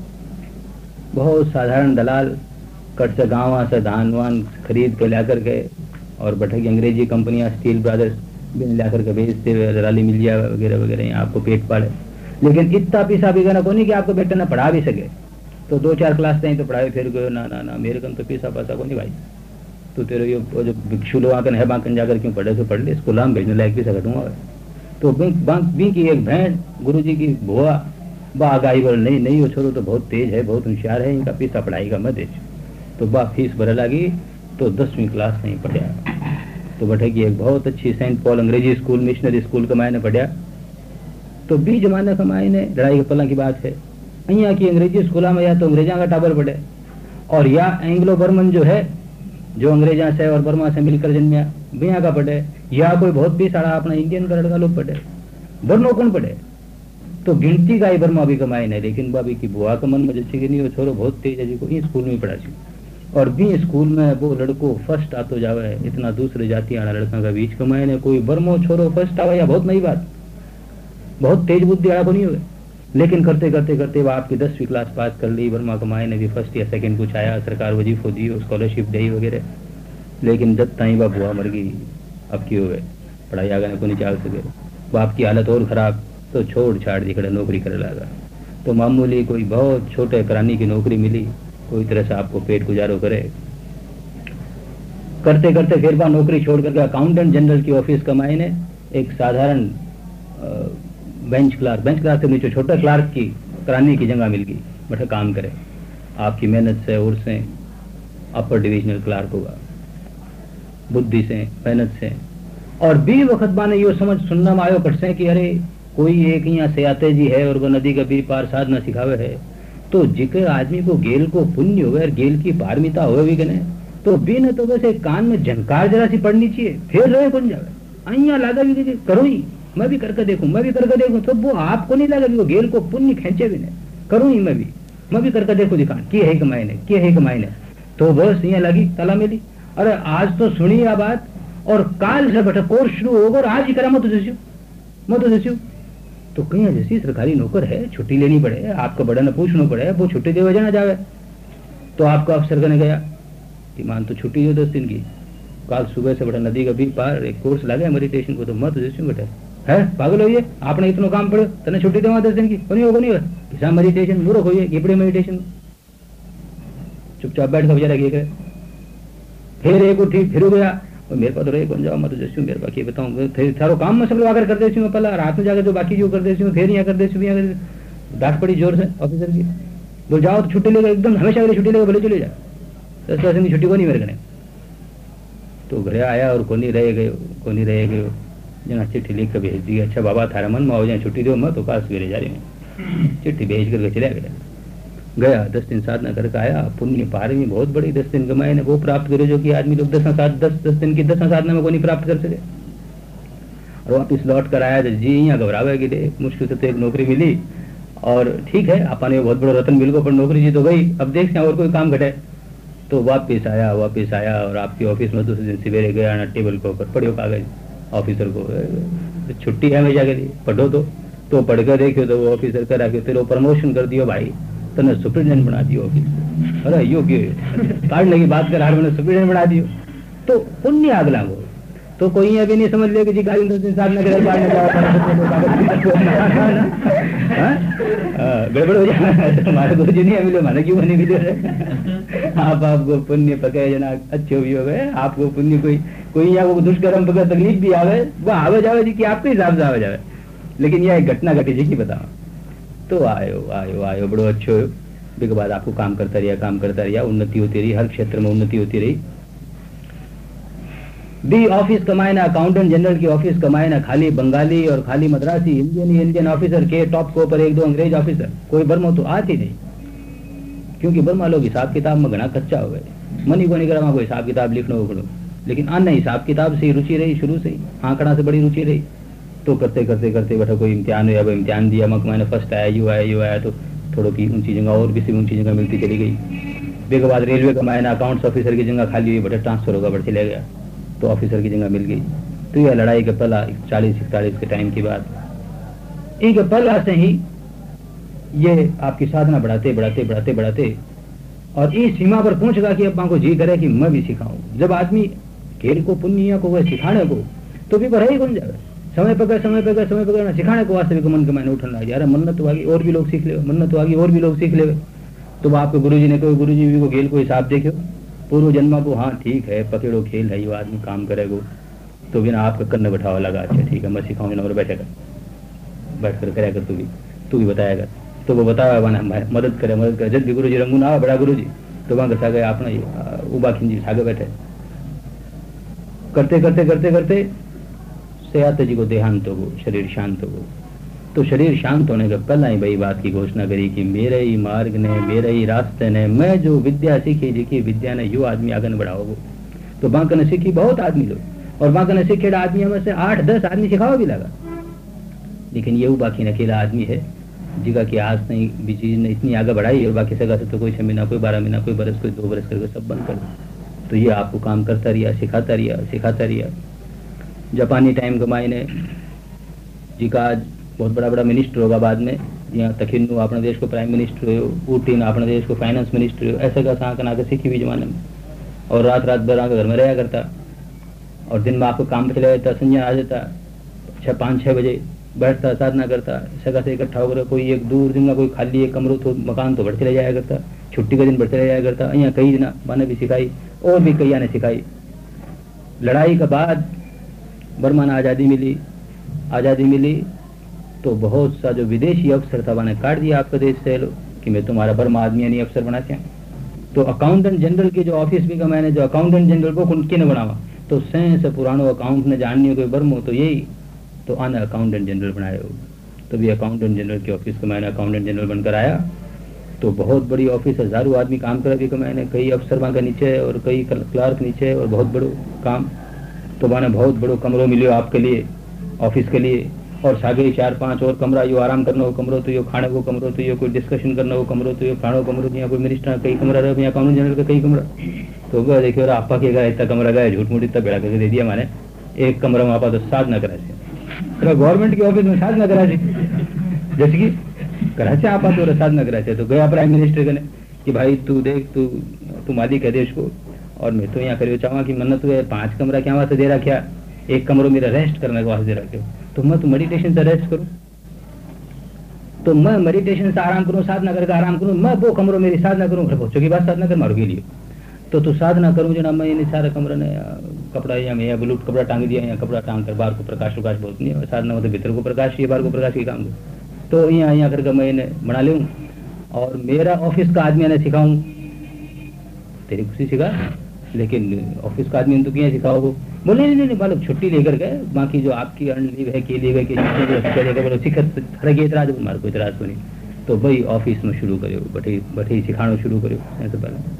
बहुत साधारण दलाल कट से गाँव से धान वान खरीद के ला करके और बैठे की अंग्रेजी कंपनियां स्टील ब्रदर्स भी ला करके बेचते हुए दलाली मिल जाए वगैरह वगैरह, यहाँ आपको पेट पाले। लेकिन इतना पैसा भी करना को नहीं कि आपको बेटा ना पढ़ा भी सके, तो दो चार क्लास ताईं तो पढ़ाई, फिर गयो ना ना ना मेरे कन तो पैसा पैसा को नहीं भाई, तो तेरे ये जो भिक्षु लोग आकर है बांकन जाकर क्यों पढ़े, तो पढ़ ले, स्कूल में भेजने लायक भी सकता हूँ। तो बांक बी की एक बहन गुरु जी की बुआ बा गाई बोल नहीं नहीं वो छोरो तो बहुत तेज है, बहुत होशियार है, इनका पैसा पढ़ाई का मत दे। तो बा फीस भरे लगी, तो दसवीं क्लास नहीं पढ़ा, तो बैठे की एक बहुत अच्छी सेंट पॉल अंग्रेजी स्कूल मिशनरी स्कूल के मायने पढ़ा। तो बी जमाने के मायने लड़ाई के पला की बात है, अहिया की अंग्रेजी स्कूल में या तो अंग्रेजा का टाबर पढ़े और या एंग्लो बर्मन जो है जो अंग्रेजा से और बर्मा से मिलकर जन्मिया बिया का पढ़े, या कोई बहुत भी सारा अपना इंडियन का लड़का लोग पढ़े, बर्नो कौन पढ़े। तो गिनती का ही बर्मा भी कमाई नहीं, लेकिन बाबी की बुआ के मन में जैसे कि नहीं वो छोरो बहुत तेज है जी को ही स्कूल में पढ़ा सी, और बी स्कूल में वो लड़को फर्स्ट आतो जावे, इतना दूसरे जाति वाला लड़का का बीच कमाए ने कोई बर्मो छोरो फर्स्ट आवे या बहुत नई बात, बहुत तेज बुद्धि वाला को नहीं हुए। लेकिन करते करते करते वो आपकी दसवीं क्लास पास कर ली, बर्मा कमाए ने भी फर्स्ट या सेकंड कुछ आया, सरकार वजीफो दी, स्कॉलरशिप दी वगैरह। लेकिन जब ताई बा बुआ मर गई, अब क्यों हुए पढ़ाई आगे को नहीं चाल सके, बाप की हालत और खराब, तो छोड़ छाड़ दिखड़े नौकरी करे लगा। तो मामूली कोई बहुत छोटे करानी की नौकरी मिली, कोई तरह से आपको पेट गुजारो करे। करते करते फिर बा नौकरी छोड़ करके अकाउंटेंट जनरल की ऑफिस कमाई ने एक साधारण बेंच क्लार्क, बेंच क्लार्क से नीचे छोटा क्लार्क की करानी की जगह मिल गई, बैठे काम करे, आपकी मेहनत से और से अपर डिविजनल क्लार्क होगा, बुद्धि से मेहनत से। और भी वक्त बाने यो समझ सुनना में आयो करसे कि अरे कोई एक यहाँ से आते जी है और वो नदी का भी पार साधना सिखावे है, तो जिक्र आदमी को गेल को पुण्य होवे और गेल की पारमिता होवे भी कने, तो भी न तो वैसे कान में झनकार जरा सी पड़नी चाहिए, फिर रहे कौन जावे, अहिया लागा भी कि करो ही, मैं भी करके देखूं, मैं भी करके देखूं, तो वो आपको नहीं लगा वो गेल को पुण्य खेचे भी नहीं, करूं ही मैं भी, मैं भी करके देखूं दिखान की है कमाई ने, की है कमाई ने। तो बस यहाँ लगी तला मेली, अरे आज तो सुनी आ बात और काल से बेटा कोर्स शुरू होगा और आज ही करा मत जैसी मत जैसी। तो कहीं जैसी सरकारी नौकर है, छुट्टी लेनी पड़े, आपका बड़ा न पूछना पड़े, वो छुट्टी दे वजह ना जावे। तो आपका अफसर करने गया कि मान तो छुट्टी दो दस दिन की, काल सुबह से बड़ा नदी का भी पार एक कोर्स लगे मेडिटेशन को, तो मत जैसी बेटा है पागल होइए, आपने इतना काम पड़े तने छुट्टी देवा दस दिन की, नहीं होगा नहीं होगा मेडिटेशन मूर्ख होइए, गिपड़े मेडिटेशन चुपचाप बैठ कर बेचारा गए। फिर एक उठी फिर गया, और मेरे पास तो रहे कौन जाओ, मैं तो जैसी मेरे बाकी बताऊँ सारो काम में सब लोग आकर कर देती हूँ, पहला रात में जाकर जो बाकी जो कर देती हूँ, फिर यहाँ कर देती हूँ, डांट पड़ी जोर से ऑफिसर की, तो जाओ तो छुट्टी लेकर एकदम हमेशा के छुट्टी लेकर भले चले जाओ, दस दस दिन की छुट्टी को नहीं मेरे घने। तो घर आया और कोनी रह गए कोनी रह गए जना चिट्ठी लिख कर भेज दी, अच्छा बाबा थारा मन में आओ जाए छुट्टी दो, मैं तो काश सवेरे जा रही हूँ, चिट्ठी भेज करके चला गया। गया दस दिन साधना करके आया, पुण्य पार में बहुत बड़ी दस दिन कमाए ने वो प्राप्त करे जो कि आदमी लोग दस सात दस दस दिन की दस साधना में को नहीं प्राप्त कर सके। और वापिस लौट कर आया, जी यहाँ घबरावे कि दे मुश्किल से तो एक नौकरी मिली, और ठीक है अपने बहुत बड़ा रतन मिल गो, पर नौकरी जी तो गई, अब देखते हैं और कोई काम घटे। तो वापिस आया वापिस आया और आपकी ऑफिस में दूसरे दिन सवेरे गया ना, टेबल के ऊपर पढ़ियो कागज, ऑफिसर को छुट्टी है हमेशा के लिए पढ़ो, तो तो पढ़ कर देखियो तो वो ऑफिसर करा के तेरे प्रमोशन कर दियो भाई, तने सुप्रिटेंडेंट बना दियो ऑफिस, अरे योग्य काटने की बात कर, मैंने सुप्रिटेंडेंट बना दियो, तो पुण्य आगला वो। तो कोई अभी नहीं समझ ले कि जी गाड़ी दस दिन साधना करे गड़बड़ हो जाए, हमारे गुरु जी नहीं मिले, माने क्यों नहीं मिले, आप आपको पुण्य पके जना अच्छे भी हो गए, आपको पुण्य कोई कोई यहाँ को दुष्कर्म पकड़ तकलीफ भी आवे वो आवे जावे जी की आपके हिसाब से आवे जावे, लेकिन यह एक घटना घटी जी की बताओ। तो आयो आयो आयो बड़ो अच्छो हो, उसके बाद आपको काम करता रहा काम करता रहा उन्नति होती रही, हर क्षेत्र में उन्नति होती रही। बी ऑफिस कमाए ना, अकाउंटेंट जनरल की ऑफिस कमाए ना, खाली बंगाली और खाली मद्रासी, इंडियन ही इंडियन ऑफिसर के टॉप के ऊपर एक दो अंग्रेज ऑफिसर, कोई बर्मा तो आती नहीं, क्योंकि बर्मा लोग हिसाब किताब में घना कच्चा हो गए, मनी को नहीं करा कोई हिसाब किताब लिखना उखड़ो, लेकिन अन्य हिसाब किताब से रुचि रही शुरू से ही, आंकड़ा से बड़ी रुचि रही। तो करते करते करते बैठा कोई इम्तिहान हुआ, इम्तिहान दिया, मक मैंने फर्स्ट आया, यू आया यू आया, तो थोड़ो की ऊंची जगह और किसी ऊंची जगह मिलती चली गई। उसके बाद रेलवे का मायना अकाउंट्स ऑफिसर की जगह खाली हुई, बड़े ट्रांसफर होगा बढ़ चले गया, तो ऑफिसर की जगह मिल गई। तो यह लड़ाई के पहला चालीस इकतालीस के टाइम की बात, एक पहला से ही ये आपकी साधना बढ़ाते बढ़ाते बढ़ाते बढ़ाते और इस सीमा पर पहुंचेगा कि अब को जी करे कि मैं भी सिखाऊं। जब आदमी खेल को पुण्य को वह सिखाने को, तो भी बढ़ाई कौन जाए, समय पकड़ समय पकड़ समय पकड़ सिखाने को वास्तविक मन के मायने उठन लग जाए, अरे मन्नत तो आगे और भी लोग सीख ले, मन्नत तो आगे और भी लोग सीख ले। तो आपके गुरुजी ने कहो गुरुजी भी को खेल को हिसाब देखो पूर्व जन्मा को, हाँ ठीक है पकड़ो खेल है, ये आदमी काम करेगा तो बिना आपका कन्न बैठावा लगा, अच्छा ठीक है मैं सिखाऊंगा और बैठेगा, बैठ कर करेगा तू भी तू भी बताएगा, तो वो बताया मदद करे मदद करे। जब भी गुरु जी रंगू ना बड़ा गुरु जी तो वहां घसा गए अपना उबा खिंजी सागे बैठे, करते करते करते करते सयात जी को देहांत हो, शरीर शांत हो। तो शरीर शांत होने के पहला ही भाई बात की घोषणा करी कि मेरे ही मार्ग ने मेरे ही रास्ते ने मैं जो विद्या सीखी जी विद्या ने यू आदमी आगे बढ़ाओगे। तो बांका ने सीखी बहुत आदमी लोग, और बांका ने सीखे आदमी में से आठ दस आदमी सिखावा भी लगा, लेकिन ये बाकी ने अकेला आदमी है जिगा की आज नहीं भी चीज ने इतनी आगे बढ़ाई, और बाकी सगा से तो कोई छह महीना कोई बारह महीना कोई बरस कोई दो बरस करके सब बंद कर दो। तो ये आपको काम करता रहा, सिखाता रहा सिखाता रहा। जापानी टाइम कमाई ने जी का आज बहुत बड़ा बड़ा मिनिस्टर होगा बाद में, यहाँ तखिन्नू अपने देश को प्राइम मिनिस्टर हो, ऊटीन अपने देश को फाइनेंस मिनिस्टर हो, ऐसा का सहा कना के सीखी हुई जमाने में, और रात रात भर आकर घर में रहा करता, और दिन में आपको काम पे चला जाता, संजय आ जाता छः पाँच छः बजे बैठता साधना करता, सगा से इकट्ठा होकर कोई एक दूर दिन का कोई खाली एक कमरों तो मकान तो बढ़ते रह जाया करता, छुट्टी का दिन बढ़ते रह जाया करता। यहाँ कई दिन मैंने भी सिखाई और भी कई ने सिखाई। लड़ाई के बाद बर्मा ने आज़ादी मिली, आज़ादी मिली तो बहुत सा जो विदेशी अफसर था मैंने काट दिया आपके देश से लो कि मैं तुम्हारा बर्मा आदमी नहीं अफसर बनाते हैं। तो अकाउंटेंट जनरल की जो ऑफिस भी का मैंने जो अकाउंटेंट जनरल को उनके ने बनावा, तो सैं से पुरानो अकाउंट ने जाननी हो कोई बर्मो तो यही तो आने अकाउंटेंट जनरल बनाए हो। तो भी अकाउंटेंट जनरल की ऑफिस को मैंने अकाउंटेंट जनरल बनकर आया, तो बहुत बड़ी ऑफिस, हजारों आदमी काम करा भी को मैंने, कई अफसर वहाँ के नीचे और कई क्लार्क नीचे और बहुत बड़ो काम। तो मैंने बहुत बड़ो कमरों मिलियो आपके लिए ऑफिस के लिए, और सागे चार पांच और कमरा, यो आराम करना हो कमरो, तो यो खाने को कमरो, तो यो कोई डिस्कशन करना हो कमरो, तो यो खाना कमरो, यहाँ कोई मिनिस्टर कई कमरा रहे, यहाँ अकाउंटेंट जनरल का कई कमरा। तो गए देखिए और आपा के गए इतना कमरा गए झूठ मूठ इतना बेड़ा करके दे दिया मैंने, एक कमरा में आपा तो साधना करा से गवर्नमेंट की ऑफिस में साधना करा से, जैसे कि कराचे आपा तो साधना करा से। तो गया प्राइम मिनिस्टर ने कि भाई तू देख तू तू मालिक है देश को, और मैं तो यहाँ करियो चाहवा कि मन्नत हुए पांच कमरा क्या वास्ते दे रखा, एक कमरों मेरा रेस्ट करने के वास्ते दे रखे, तो मैं तो मेडिटेशन से रेस्ट करूं, तो मैं मेडिटेशन से आराम करूं, साधना करके आराम करूं, मैं वो कमरों मेरी साधना करूं, घर पहुंचो की बात साधना कर मारो के लिए। तो तू साधना करूं जना मैं ये सारा कमरा ने कपड़ा या मैं ब्लूट कपड़ा टांग दिया, या कपड़ा टांग कर बाहर को प्रकाश प्रकाश बहुत नहीं है, साधना मतलब भीतर को प्रकाश ये बाहर को प्रकाश ही काम को। तो यहाँ यहाँ करके मैं इन्हें बना लूँ, और मेरा ऑफिस का आदमी ने सिखाऊं, तेरी खुशी सिखा, लेकिन ऑफिस का आदमी तो क्या सिखाओगे? बोले नहीं नहीं मालूम छुट्टी लेकर गए, बाकी जो आपकी अर्न लीव है के लिए गए सिखत हर के इतराज मार कोई इतराज को नहीं। तो भाई ऑफिस में शुरू करो, बटे बटे सिखाना शुरू करो ऐसे पहले।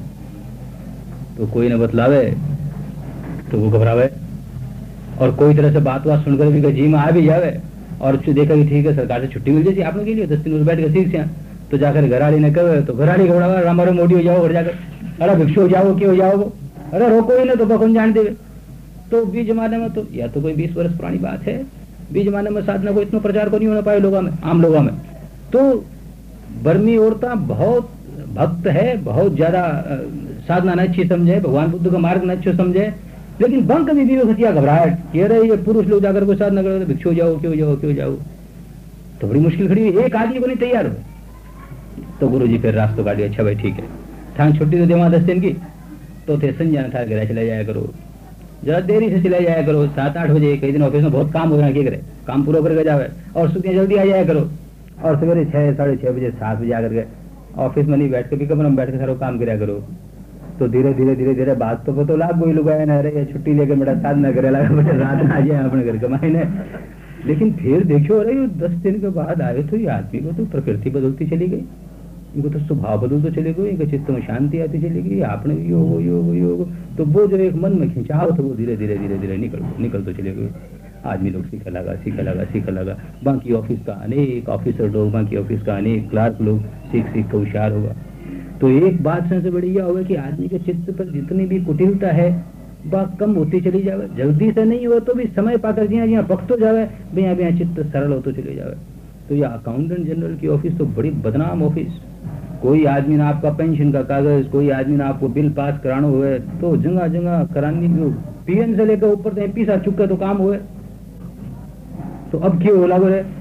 तो कोई न बतलावे तो वो घबरावे, और कोई तरह से बात बात सुनकर भी जी में आ भी जावे, और देखा कि ठीक है सरकार से छुट्टी मिल जाती आपने के लिए, दस दिन बैठ कर सीख से, तो जाकर घराड़ी ने कहे तो घराड़ी घबरावा रामारो मोटी हो जाओ, घर जाकर अरे भिक्षु हो जाओ क्यों हो जाओ, अरे रोको ही ना तो बकौन जान देवे। तो बीच जमाने में तो या तो कोई बीस वर्ष पुरानी बात है, बीच जमाने में साधना को इतना प्रचार को नहीं होना पाए लोगों में, आम लोगों में। तो बर्मी औरतें बहुत भक्त है, बहुत ज्यादा साधना न अच्छी समझे, भगवान बुद्ध का मार्ग न अच्छे समझे, लेकिन बंक में भी खतिया घबराहट कह रहे ये पुरुष लोग जाकर कोई साधना करो भिक्षु हो जाओ क्यों जाओ क्यों जाओ, तो बड़ी मुश्किल खड़ी हुई, एक आदमी को नहीं तैयार हो। तो गुरु जी फिर रास्ता काटिए, अच्छा भाई ठीक है थान छुट्टी तो देवा दस दिन की, तो थे संजय था घर चला जाया करो, जरा देरी से चला जाया करो, सात आठ बजे, कई दिन ऑफिस में बहुत काम हो रहा है, क्या करे काम पूरा करके जावे, और सुबह जल्दी आ जाया करो, और सवेरे छह साढ़े छह बजे सात बजे आकर के ऑफिस में नहीं बैठ के भी कमरे में बैठ के सारा काम कराया करो। तो धीरे धीरे धीरे धीरे बात तो पता लाभ कोई लोग आए ना, अरे छुट्टी लेकर बेटा साधना करे लगा बेटा रात में आ जाए अपने घर कमाई ने। लेकिन फिर देखो अरे दस दिन के बाद आए तो ये आदमी को तो प्रकृति बदलती चली गई, इनको तो स्वभाव बदलते चले गए, इनके चित्त में शांति आती चली गई, आपने योग योग योग, तो वो जो एक मन में खिंचाव था वो धीरे धीरे धीरे धीरे निकल निकल तो चले गए। आदमी लोग सीखा लगा सीखा लगा सीखा लगा, बाकी ऑफिस का अनेक ऑफिसर लोग, बाकी ऑफिस का अनेक क्लार्क लोग सीख सीख कर होशियार होगा। तो एक बात सबसे बड़ी यह होगा कि आदमी के चित्त पर जितनी भी कुटिलता है वह कम होती चली जावे, जल्दी से नहीं हो तो भी समय पाकर जिया जिया पकतो जावे, बिया बिया चित्त सरल होते चले जावे। तो यह अकाउंटेंट जनरल की ऑफिस तो बड़ी बदनाम ऑफिस, कोई आदमी ना आपका पेंशन का कागज, कोई आदमी ना आपको बिल पास कराना हुए तो जगह जगह करानी, पीएन से लेकर ऊपर से एमपी सा चुके तो काम हुए। तो अब क्यों होला बोले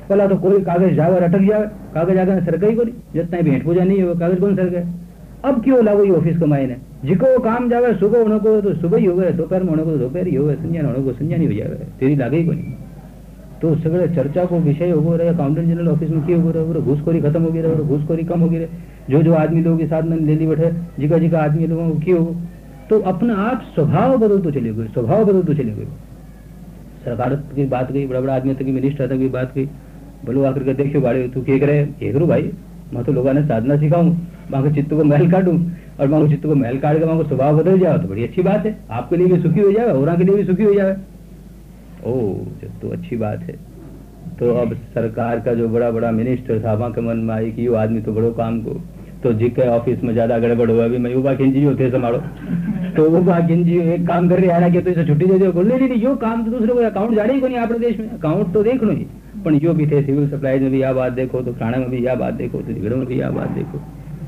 पहला तो कोई कागज जावे अटक जावे, कागज आगे सरकारी को जितना भेंट पूजा नहीं हो कागज कौन सरके। अब क्यों लागू ये ऑफिस कमाई ने जिको काम जावे सुबह होने को तो सुबह ही हो गए, दोपहर में होने को दोपहर ही हो गए, संज्ञा होने को संज्ञा नहीं हो जावे, तेरी लागे ही कोई। तो सगळे चर्चा को विषय हो रहे अकाउंटेंट जनरल ऑफिस में क्यों हो रहे, घूसखोरी खत्म हो गई रहे, घूसखोरी कम हो गई रहे, जो जो आदमी लोग के साथ में ले ली बैठे जिका जिका आदमी लोगों को क्यों। तो अपना आप स्वभाव बदल तो चले गए, स्वभाव बदल तो चले गए। सरकार की बात गई, बड़ा बड़ा आदमी तक मिनिस्टर तक की बात गई, बोलो आकर के देखियो गाड़ी तू क्या करे, ये करूँ भाई मैं तो लोगों ने साधना सिखाऊं, वहां के चित्त को महल काटूं और वहां चित्त को महल काट के वहां को स्वभाव बदल जाओ तो बड़ी अच्छी बात है, आपके लिए भी सुखी हो जाए और के लिए भी सुखी हो जाए। ओ तो अच्छी बात है। तो अब सरकार का जो बड़ा बड़ा मिनिस्टर था वहां के मन में आई कि यो आदमी तो बड़ो काम को, तो जिके ऑफिस में ज्यादा गड़बड़ हुआ, अभी मैं युवा खिंची होते संभालो, तो वो खिंची एक काम कर रही है कि तो इसे छुट्टी दे दो, बोले नहीं यो काम तो दूसरे को अकाउंट जाने ही को नहीं अपने देश में, अकाउंट तो देख लो ही। पण जो भी थे सिविल सप्लाईज में भी यह बात देखो, तो खाना में भी यह बात देखो, तो झगड़ों में भी यह बात देखो।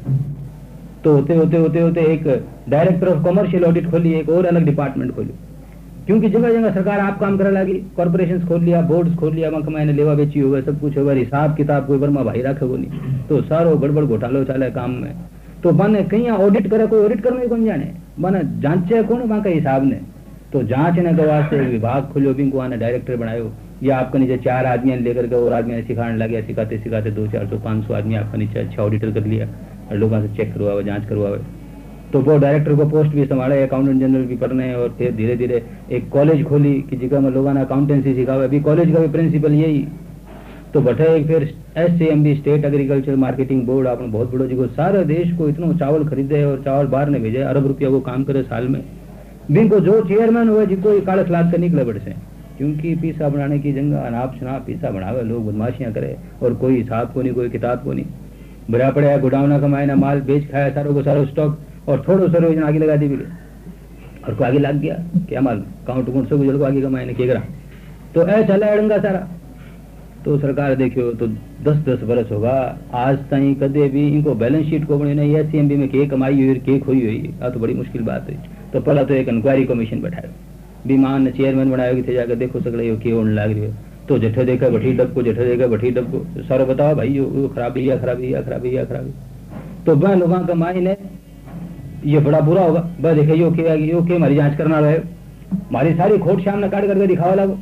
तो होते होते होते होते एक डायरेक्टर ऑफ कमर्शियल ऑडिट खोली, एक और अलग डिपार्टमेंट खोली, क्योंकि जगह जगह सरकार आप काम करे लगी, कॉर्पोरेशन खोल लिया, बोर्ड खोल लिया, वहां मैंने लेवा बेची हुआ सब कुछ होगा, हिसाब किताब कोई वर्मा भाई रखे वो नहीं, तो सारो गड़बड़ घोटालो चाले काम में। तो बने कहीं ऑडिट करे, कोई ऑडिट करने कौन जाने, बने जांचे कौन वहां का हिसाब ने। तो जांचने के वास्ते एक विभाग खोलो, भी को डायरेक्टर बनायो, या आपके नीचे चार आदमी लेकर के और आदमी सिखाने लगे, सिखाते सिखाते दो चार सौ पाँच सौ आदमी आपके नीचे अच्छा ऑडिटर कर लिया और लोगों से चेक करवावे, जांच करवावे। तो वो डायरेक्टर को पोस्ट भी संभाले, अकाउंटेंट जनरल भी करने, और फिर धीरे धीरे एक कॉलेज खोली कि जिसका में लोगों ने अकाउंटेंसी सिखावे, अभी कॉलेज का भी प्रिंसिपल यही। तो बटे एक फिर S C M B state agriculture marketing board आपने बहुत बड़ो जिको सारे देश को इतना चावल खरीदे और चावल बाहर ने भेजे, अरब रुपया को काम करे साल में। जिनको जो चेयरमैन हुए जिनको काले खिलाफ कर निकले बड़े से, क्योंकि पीसा बनाने की जगह अनाप शनाप पीसा बनावे, लोग बदमाशियां करे और कोई हिसाब को नहीं, कोई किताब को नहीं, भरा पड़ा गोडाउना कमाए ना माल बेच खाया सारों को सारो स्टॉक, और थोड़ो सरो आगे लगा दी बिले और को आगे लग गया क्या माल काउंट कौन से गुजर को आगे कमाए ने केगरा, तो ऐ चला अड़ंगा सारा। तो सरकार देखियो तो दस दस बरस होगा आज ताई कदे भी इनको बैलेंस शीट को बने नहीं, एससीएमबी में के कमाई हुई के खोई हुई, आ तो बड़ी मुश्किल बात है। तो पहला तो एक इंक्वायरी कमीशन बैठायो, बीमान ने चेयरमैन बनाया कि थे जाकर देखो सगले यो के होने लग रही है, तो जठे देखा बठी डब को, जठे देखा बठी डब को, सारा बताओ भाई यो खराबी या खराबी या खराबी या खराबी। तो वह लोगों कमाई ने ये बड़ा बुरा होगा, वह देखे यो के यो के हमारी जांच करना रहे, हमारी सारी खोट सामने काट करके दिखावा लागो।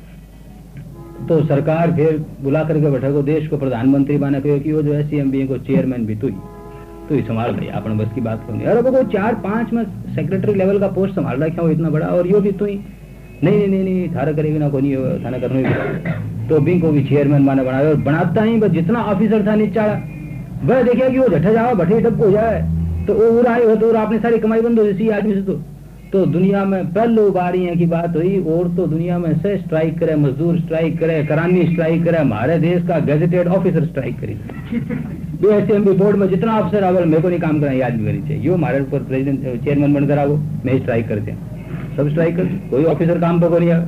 तो सरकार फिर बुला करके बैठा को देश को प्रधानमंत्री बना कहो कि वो जो एससीएमबी को चेयरमैन भी तू ही तू ही संभाल भाई, आपने बस की बात करनी। अरे वो चार पांच में सेक्रेटरी लेवल का पोस्ट संभाल रखा हो इतना बड़ा, और यो भी तू ही नहीं नहीं नहीं नहीं थारा करेगी ना को नहीं हो, थाना करने भी। तो भी को भी चेयरमैन माने बनाया, और बनाता ही बस जितना ऑफिसर था नीचा वह देखिए कि वो झठा जाओ भट्टी डब हो जाए तो वो उड़ा हो, तो आपने सारी कमाई बंद हो इसी आदमी से। तो तो दुनिया में पहलो बारी की बात हुई, और तो दुनिया में से स्ट्राइक करे, मजदूर स्ट्राइक करे, करानी स्ट्राइक करे, हमारे देश का गेजेटेड ऑफिसर स्ट्राइक करी। एससीएमबी बोर्ड में जितना अफसर आवे मेरे को नहीं काम करना, याद भी करनी चाहिए, यो हमारे ऊपर प्रेसिडेंट चेयरमैन बनकर आओ मैं स्ट्राइक करते हैं, सब स्ट्राइक कर, कोई ऑफिसर काम पर को नहीं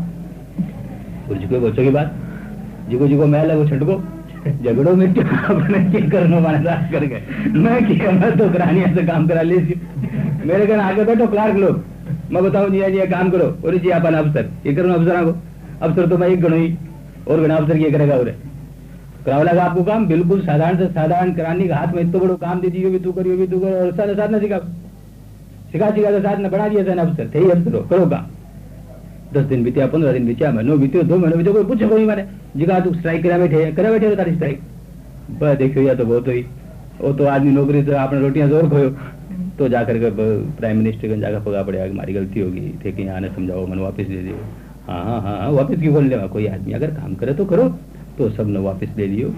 आवे। कोई बच्चों की बात जिको जिको महल है वो छटको झगड़ो मिट्टी अपने करना माना करके मैं किया, मैं तो करानिया से काम करा ली, मेरे घर आगे बैठो क्लार्क लोग, मैं बताऊं जी जी काम करो, और जी अपन अफसर ये करो अफसर को, अफसर तो मैं एक गणो ही और गणा अफसर ये करेगा, और करावा लगा आपको काम बिल्कुल साधारण से साधारण कराने का हाथ में इतना बड़ो काम दे दियो भी तू करियो भी तू करो, और साथ साथ न सिखा सिखा सिखा तो साथ ने बना दिया था अफसर थे अफसर करो काम। दस दिन बीत्या, पंद्रह दिन बीत्या, महीनों बीत्यो, दो महीनों बीत्यो, कोई पूछे कोई माने जिगा तू स्ट्राइक करा बैठे करे बैठे तारी स्ट्राइक बस देखियो या तो बहुत हुई, वो तो आदमी नौकरी से आपने रोटियां जोर खोयो, तो जाकर के प्राइम मिनिस्टर को जाकर पगा पड़ेगा कि हमारी गलती होगी थे कि आने समझाओ मैंने वापस दे दियो। हाँ हाँ हाँ वापस क्यों बोल लेवा, कोई आदमी अगर काम करे तो करो, तो सब ने वापस ले लियो,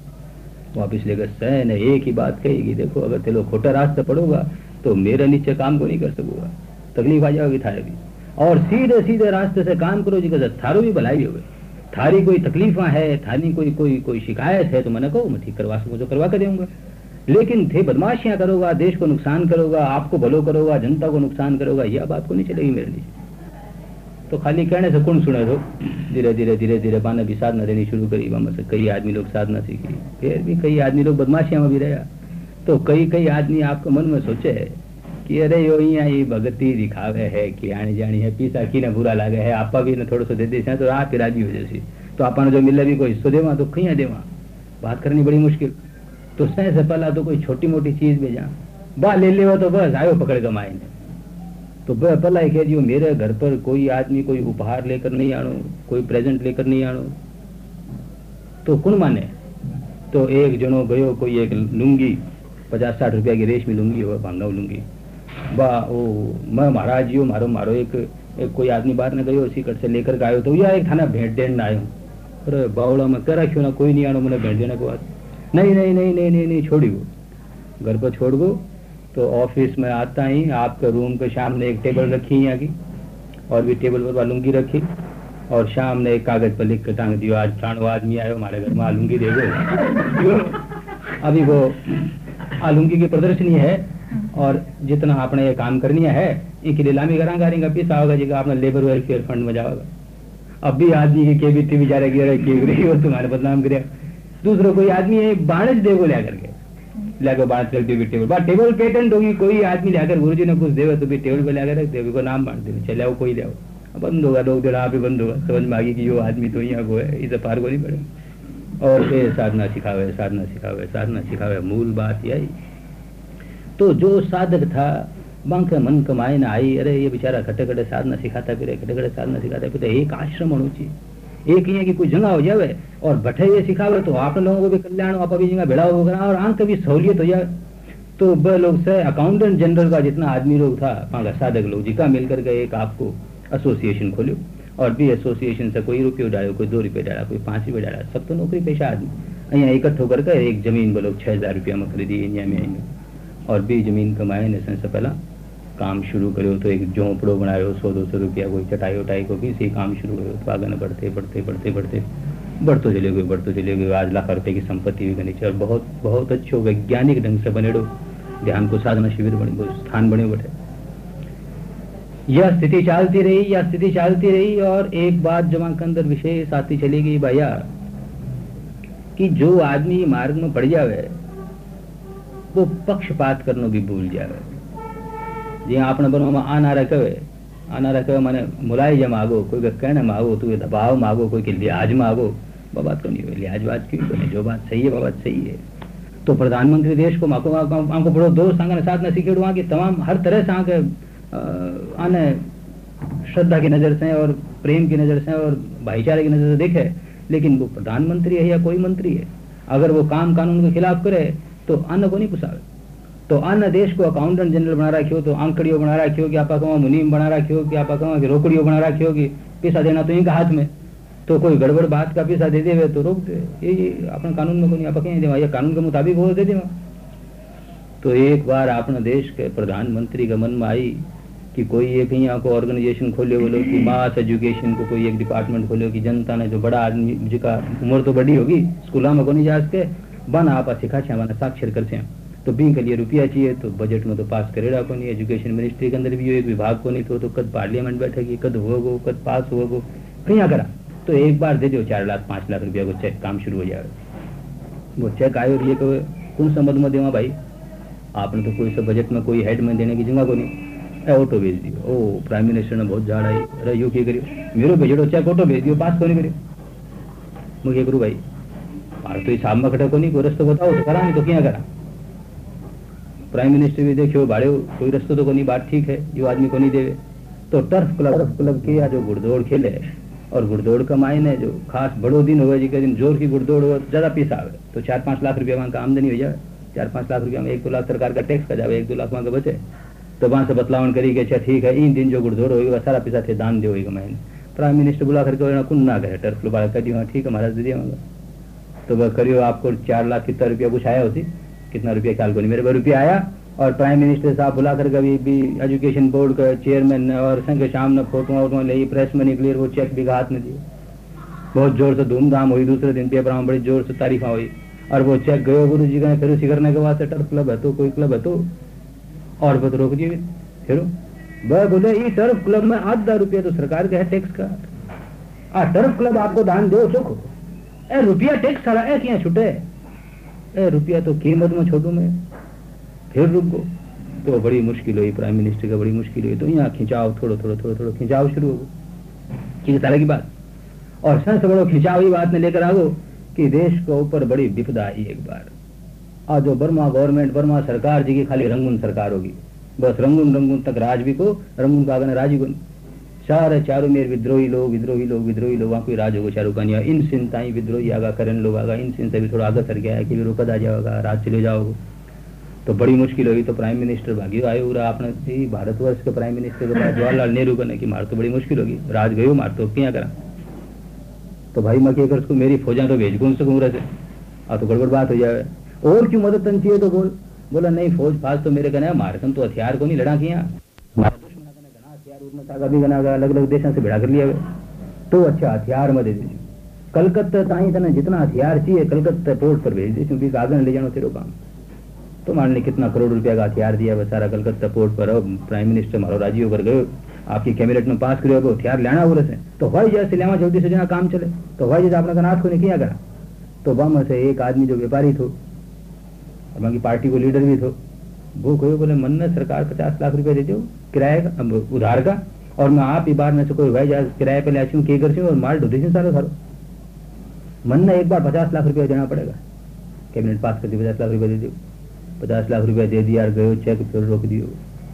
वापस लेकर सहन एक ही बात कहेगी, देखो अगर तेलो खोटा रास्ते पड़ोगा तो मेरे नीचे काम को नहीं कर सकूंगा, तकलीफ आ जाएगी थारे भी, और सीधे सीधे रास्ते से काम करो जी, थारो भी भलाई हो, थारी कोई तकलीफा है, थारी कोई कोई कोई शिकायत है तो मैंने कहो मैं ठीक करवा सकूँ तो करवा कर दूंगा, लेकिन थे बदमाशियां करोगा, देश को नुकसान करोगा, आपको भलो करोगा, जनता को नुकसान करोगा, यह बात को नहीं चलेगी मेरे लिए। तो खाली कहने से कौन सुने, तो धीरे धीरे धीरे धीरे बाने भी साधना देनी शुरू करी, वहां से कई आदमी लोग साधना सीखी, फिर भी कई आदमी लोग बदमाशियां में भी रहा, तो कई कई आदमी आपके मन में सोचे है कि अरे यो ये भगती दिखावे है कि आनी जानी है, पीसा की ने बुरा लागे है, आपा भी ने थोड़ा सा दे दे तो आप राजी हो जैसी, तो अपन जो मिले भी कोई हिस्सो देवा तो कहीं देवा, बात करनी बड़ी मुश्किल। तो सह से पहला तो कोई छोटी मोटी चीज भेजा बा ले ले तो बस आयो पकड़ के मायने। तो वह पहला ही कह दियो मेरे घर पर कोई आदमी कोई उपहार लेकर नहीं आनो, कोई प्रेजेंट लेकर नहीं आनो, तो कौन माने। तो एक जनो गयो कोई एक लुंगी पचास साठ रुपया की रेशमी लुंगी हो भांगा लुंगी बा ओ मैं महाराज जी मारो मारो एक, एक कोई आदमी बाहर ने गयो उसी कट से लेकर आयो तो या एक थाना भेंट देने आयो। अरे बावड़ा में कह रखियो ना कोई नहीं आनो मैंने भेंट देने के बाद नहीं नहीं नहीं नहीं नहीं नहीं छोड़ी गो घर पर छोड़ गो। तो ऑफिस में आता ही आपके रूम के सामने एक टेबल रखी यहाँ की और भी टेबल पर लुंगी रखी और शाम ने एक कागज पर लिख के टांग दियो आज चाणो आदमी आयो हमारे घर में आलूंगी दे दो। अभी वो आलूंगी की प्रदर्शनी है और जितना आपने ये काम करनी है इनकी नीलामी करांगा रहेगा पैसा होगा जी आपने लेबर वेलफेयर फंड में जाओगा। अब भी आदमी की के बीती बेचारे गिर रही और तुम्हारे बदनाम करे दूसरों कोई आदमी है बाणज देवो लिया करके लाकर बात करती होगी टेबल बात टेबल पेटेंट होगी कोई आदमी लाकर गुरुजी ने कुछ देवे तो भी टेबल पे लाकर रख देवी को नाम बांट देवे चले आओ कोई ले आओ बंद होगा लोग जरा पे बंद होगा समझ में आगे की यो आदमी तो यहाँ को है इसे पार को नहीं पड़े। और फिर साधना सिखावे साधना सिखावे साधना सिखावे मूल बात यही। तो जो साधक था बंक मन कमाए ना आई अरे ये बेचारा खटे खटे साधना सिखाता फिर खटे खटे साधना सिखाता फिर एक आश्रम होना चाहिए एक यहाँ की कोई जगह हो जावे और बैठे ये सिखावे तो आप लोगों को भी कल्याण आप अभी जगह भेड़ा होगा और आंख भी सहूलियत हो जाए। तो वह लोग से अकाउंटेंट जनरल का जितना आदमी लोग था वहाँ साधक लोग जिका मिलकर के एक आपको एसोसिएशन खोलो और भी एसोसिएशन से कोई रुपये डालो कोई दो रुपये डाला कोई पाँच रुपये डाला सब तो नौकरी पेशा आदमी यहाँ इकट्ठो करके एक जमीन वो लोग छः हजार रुपया में खरीदी इंडिया में आई और भी जमीन कमाए ने से पहला काम शुरू करो तो एक झोंपड़ो बनायो सौ दो सौ रुपया कोई चटाई उटाई को भी से काम शुरू करो तो आगे न बढ़ते बढ़ते बढ़ते बढ़ते बढ़ते चले गए बढ़ते चले गए आज लाख रुपए की संपत्ति भी करनी चाहिए और बहुत बहुत अच्छो वैज्ञानिक ढंग से बनेड़ो ध्यान को साधना शिविर बने स्थान बने बैठे। यह स्थिति चलती रही यह स्थिति चलती रही और एक बात जमा के अंदर विशेष आती चली गई भैया कि जो आदमी मार्ग में पड़ जावे वो पक्षपात करना भी भूल जावे। जी आपने बनो आना रखे आना रखे मैंने मुलायजा मांगो कोई के कहने मांगो तो दबाव मांगो कोई के लिहाज मांगो बात को नहीं हुई लिहाज बात क्यों बने जो बात सही है वो बात सही है। तो प्रधानमंत्री देश को माको आंको बड़ो दोस्त आंगे साथ न सीखेड़ो आगे तमाम हर तरह से आगे आने श्रद्धा की नजर से और प्रेम की नजर से और भाईचारे की नजर से देखे लेकिन वो प्रधानमंत्री है या कोई मंत्री है अगर वो काम कानून के खिलाफ करे तो अन्न को नहीं पुसावे। तो अन्य देश को अकाउंटेंट जनरल बना रखियो तो आंकड़ियों बना रखियो कि आप मुनीम बना रखियो कि आप रोकड़ियों बना रखियो कि पैसा देना तो इनका हाथ में तो कोई गड़बड़ बात का पैसा दे दे तो रोक दे ये अपने कानून में को नहीं आप कहीं देवा या कानून के मुताबिक वो दे देवा। तो एक बार अपने देश के प्रधानमंत्री के मन में आई कि कोई एक यहाँ को ऑर्गेनाइजेशन खोले बोलो कि मास एजुकेशन को कोई एक डिपार्टमेंट खोले कि जनता ने जो बड़ा आदमी जिसका उम्र तो बड़ी होगी स्कूलों में को नहीं जा सके बना आप सिखा छे बना साक्षर कर छे तो भी के लिए रुपया चाहिए तो बजट में तो पास करेगा को नहीं एजुकेशन मिनिस्ट्री के अंदर भी एक विभाग को नहीं तो, तो कद पार्लियामेंट बैठेगी कद होगो कद पास होगो कहीं करा तो एक बार दे दो चार लाख पाँच लाख रुपया को चेक काम शुरू हो जाएगा। वो चेक आयो ये कौन सा मद में देवा भाई आपने तो कोई सा बजट में कोई हेड में देने की जगह को नहीं ऑटो भेज दियो ओ प्राइम मिनिस्टर ने बहुत झाड़ आई अरे यू क्या करियो मेरो भेजो चेक ऑटो भेज दियो पास को नहीं करियो मैं क्या करूँ भाई मारे तो हिसाब में खड़ा को नहीं कोई रस्तो बताओ तो करा नहीं तो क्या करा। प्राइम मिनिस्टर भी देखियो भाड़े कोई रस्तो तो को नहीं बात ठीक है जो आदमी को नहीं देवे तो टर्फ क्लब टर्फ क्लब के या जो घुड़दौड़ खेले और घुड़दौड़ का मायने जो खास बड़ो दिन हुआ जी के दिन जोर की घुड़दौड़ हो ज्यादा पैसा आवे तो चार पाँच लाख रुपया वहाँ का आमदनी हो जाए चार पाँच लाख रुपया में एक दो लाख सरकार का टैक्स का जाए एक दो लाख वहाँ का बचे तो वहाँ से बतलावन करी के अच्छा ठीक है इन दिन जो घुड़दौड़ होगा सारा पैसा थे दान दे होगा महीने प्राइम मिनिस्टर बुला करके कुन ना करे टर्फ क्लब वाला कर हाँ ठीक है महाराज दे दिया तो वह करियो आपको चार लाख कितना रुपया कुछ आया होती कितना रुपया ख्याल को नहीं मेरे पास रुपया आया और प्राइम मिनिस्टर साहब बुला कर कभी भी एजुकेशन बोर्ड का चेयरमैन और संघ शाम ने फोटो वोटो ले प्रेस में निकली वो चेक भी हाथ में दिए बहुत जोर से धूमधाम हुई दूसरे दिन पेपर में बड़ी जोर से तारीफा हुई और वो चेक गयो गुरु जी का फिर उसी करने के बाद टर्फ क्लब है तो कोई क्लब है तो और बत रोक दिए फिर वह बोले ये टर्फ क्लब में आधा रुपया तो सरकार का है टैक्स का आ टर्फ क्लब आपको दान दो चुको ए रुपया टैक्स सारा ए क्या छुटे ए रुपया तो कीमत में छोड़ू मैं फिर रुक गो तो बड़ी मुश्किल हुई प्राइम मिनिस्टर का बड़ी मुश्किल हुई तो यहाँ खिंचाव थोड़ा थोड़ा थोड़ा थोड़ा खिंचाव शुरू हो गई तरह की बात और सबसे बड़ो खिंचावी बात ने लेकर आओ कि देश के ऊपर बड़ी विपदा आई एक बार। आज जो बर्मा गवर्नमेंट बर्मा सरकार जी की खाली रंगून सरकार होगी, बस रंगून रंगून तक राज भी को रंगून का आगे राजी को सारे चारों मेर विद्रोही लोग विद्रोही लोग विद्रोही लोग वहाँ कोई राज होगा चारों कहानियाँ इन सिन ताई विद्रोही आगा करन लोग आगा इन सिन से भी थोड़ा आगे सर गया है कि रोका आ जाएगा राज चले जाओगे तो बड़ी मुश्किल होगी। तो प्राइम मिनिस्टर भागी आए पूरा आपने भारतवर्ष के प्राइम मिनिस्टर के पास जवाहरलाल नेहरू करने की मार तो बड़ी मुश्किल होगी राज गयो मार तो क्या करा। तो भाई मैं क्या कर उसको मेरी फौजा तो भेज कौन सकूँ रहे आ तो गड़बड़ बात हो जाए और क्यों मदद तन चाहिए तो बोल बोला नहीं फौज फाज तो मेरे कहना मारे तुम तो हथियार को नहीं लड़ा किया अलग अलग देशों से भिड़ा कर लिया तो अच्छा हथियार में दे दीजिए कलकत्ता ताई तना जितना हथियार चाहिए कलकत्ता पोर्ट पर भेज दीजिए क्योंकि आगे ले जाना तेरे काम। तो मान ली कितना करोड़ रुपया का हथियार दिया सारा कलकत्ता पोर्ट पर अब प्राइम मिनिस्टर मारो राजी होकर गए आपकी कैबिनेट में पास करियो हथियार लेना हो रहे तो भाई जैसे लेवा जल्दी से जना काम चले तो भाई जैसे अपना नाथ को नहीं किया करा। तो बम से एक आदमी जो व्यापारी थो और बाकी पार्टी को लीडर भी थो वो कहो बोले मन ने सरकार पचास लाख रुपया दे दो किराए का उधार का और मैं आप ही बार में से कोई भाई जा किराए पे ले आती हूँ के कर और माल ढो दी सारा सारो मन ने एक बार पचास लाख रुपया देना पड़ेगा कैबिनेट पास कर दी पचास लाख रुपया दे दो पचास लाख रुपया दे दिया गयो चेक फिर रोक दियो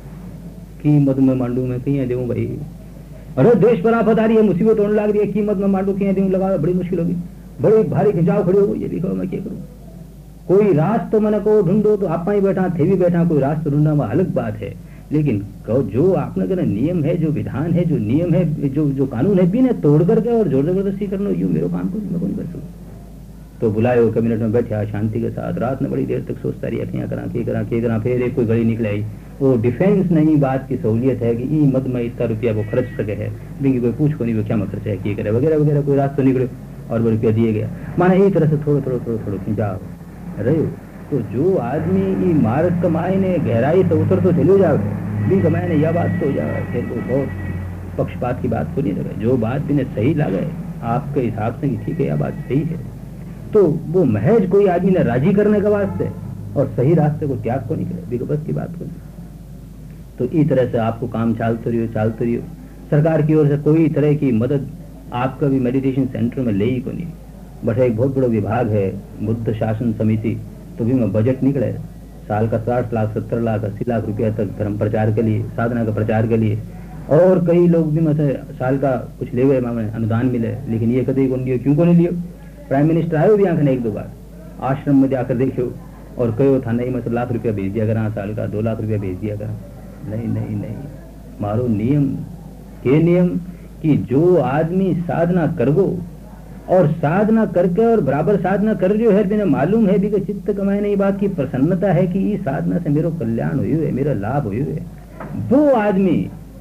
कीमत में मांडू में कहीं देऊँ भाई अरे देश पर आफत आ रही है मुसीबत होने लग रही है कीमत में मांडू कहीं देऊँ लगा बड़ी मुश्किल होगी बड़ी भारी खिंचाव खड़ी होगी ये भी कहो मैं क्या करूँ कोई रास्त तो मैंने को ढूंढो तो आप ही बैठा थे भी बैठा कोई रास्त ढूंढना में अलग बात है लेकिन जो आपने कहना नियम है जो विधान है जो नियम है जो जो कानून है बिना तोड़ करके और जोर जबरदस्ती करना यूं मेरे काम को मैं नहीं कर सकूँ। तो बुलाए कैबिनेट में बैठा शांति के साथ रात में बड़ी देर तक सोचता रही क्या करा के करा के करा फिर एक कोई गली निकल आई वो डिफेंस नहीं बात की सहूलियत है कि ई मद में इतना रुपया वो खर्च सके है बिंगी कोई पूछ को नहीं वो क्या में खर्चा है किए करे वगैरह वगैरह कोई रास्ता निकले और वो रुपया दिए गया माना एक तरह से थोड़ा थोड़ा थोड़ा थोड़ा खिंचाव रहे। तो जो आदमी मार्ग कमाए ने गहराई से उतर तो चले जाओ भी कमाए ने यह बात तो हो जाए फिर कोई बहुत पक्षपात की बात को नहीं लगे जो बात भी सही लगे आपके हिसाब से ठीक है यह बात सही है तो वो महज कोई आदमी ने राजी करने का वास्ते और सही रास्ते को त्याग को नहीं करे बिगो बस की बात को नहीं। तो इस तरह से आपको काम चालते रहियो चालते रहियो सरकार की ओर से कोई तरह की मदद आपका भी मेडिटेशन सेंटर में ले ही को नहीं बट एक बहुत बड़ा विभाग है बुद्ध शासन समिति तो भी में बजट निकले साल का साठ लाख सत्तर लाख अस्सी लाख रुपया तक धर्म प्रचार के लिए साधना का प्रचार के लिए और कई लोग भी मतलब साल का कुछ ले गए मामले अनुदान मिले लेकिन ये कभी को नहीं क्यों को नहीं लियो। प्राइम मिनिस्टर आयो भी आंखने एक दो बार आश्रम में जाकर देखियो और कहो था नहीं मतलब लाख रुपया भेज दिया करा साल का दो लाख रुपया भेज दिया करा नहीं नहीं नहीं मारो नियम के नियम कि जो आदमी साधना करगो और साधना करके और बराबर साधना कर रही है बिना मालूम है भी कि चित्त कमाए नहीं बात की प्रसन्नता है कि इस साधना से मेरा कल्याण हुई है मेरा लाभ हुई है वो आदमी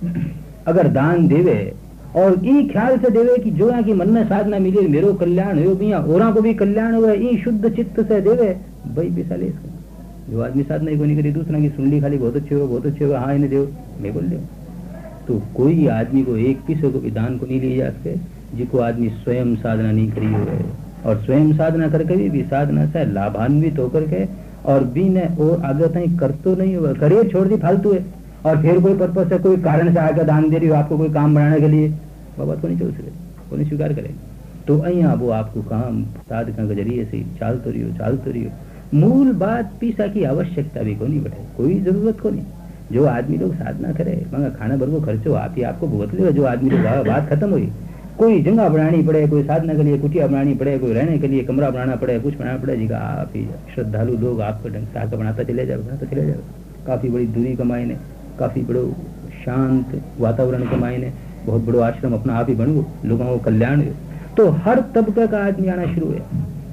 अगर दान देवे और ई ख्याल से देवे कि जो यहाँ की मन में साधना मिले मेरो कल्याण हो भी और को भी कल्याण हुआ ई शुद्ध चित्त से देवे भाई बिसाले जो आदमी साधना को नहीं करी दूसरा की सुन ली खाली बहुत अच्छे हो बहुत अच्छे हो हाँ इन्हें दो मैं बोल दो तो कोई आदमी को एक पैसे को भी दान को नहीं लिए जा सकते जिको आदमी स्वयं साधना नहीं करी हुए और स्वयं साधना करके भी, भी साधना से लाभान्वित होकर के और भी न और आगे तक कर तो नहीं हुआ करे छोड़ दी फालतू है और फिर कोई पर्पज से कोई कारण से आकर दान दे रही हो आपको कोई काम बनाने के लिए बाबा को नहीं चल सके को नहीं स्वीकार करे तो अहिया वो आपको काम साधना के जरिए से चाल तो रही हो चाल तो रही हो मूल बात पीसा की आवश्यकता भी को नहीं बैठे कोई जरूरत को नहीं जो आदमी लोग साधना करे मगर खाना भर को खर्चो आप ही आपको भुगत ले जो आदमी लोग बात खत्म हुई कोई जगह बनानी पड़े कोई साधना के लिए कुटिया बनानी पड़े कोई रहने के लिए कमरा बनाना पड़े कुछ बनाना पड़े जी आप ही श्रद्धालु लोग आपको ढंग से आकर बनाता चले जाए बनाता चले जाए काफी बड़ी दूरी कमाई ने काफी बड़ो शांत वातावरण कमाई ने बहुत बड़ो आश्रम अपना आप ही बनो लोगों को कल्याण तो हर तबके का आदमी आना शुरू है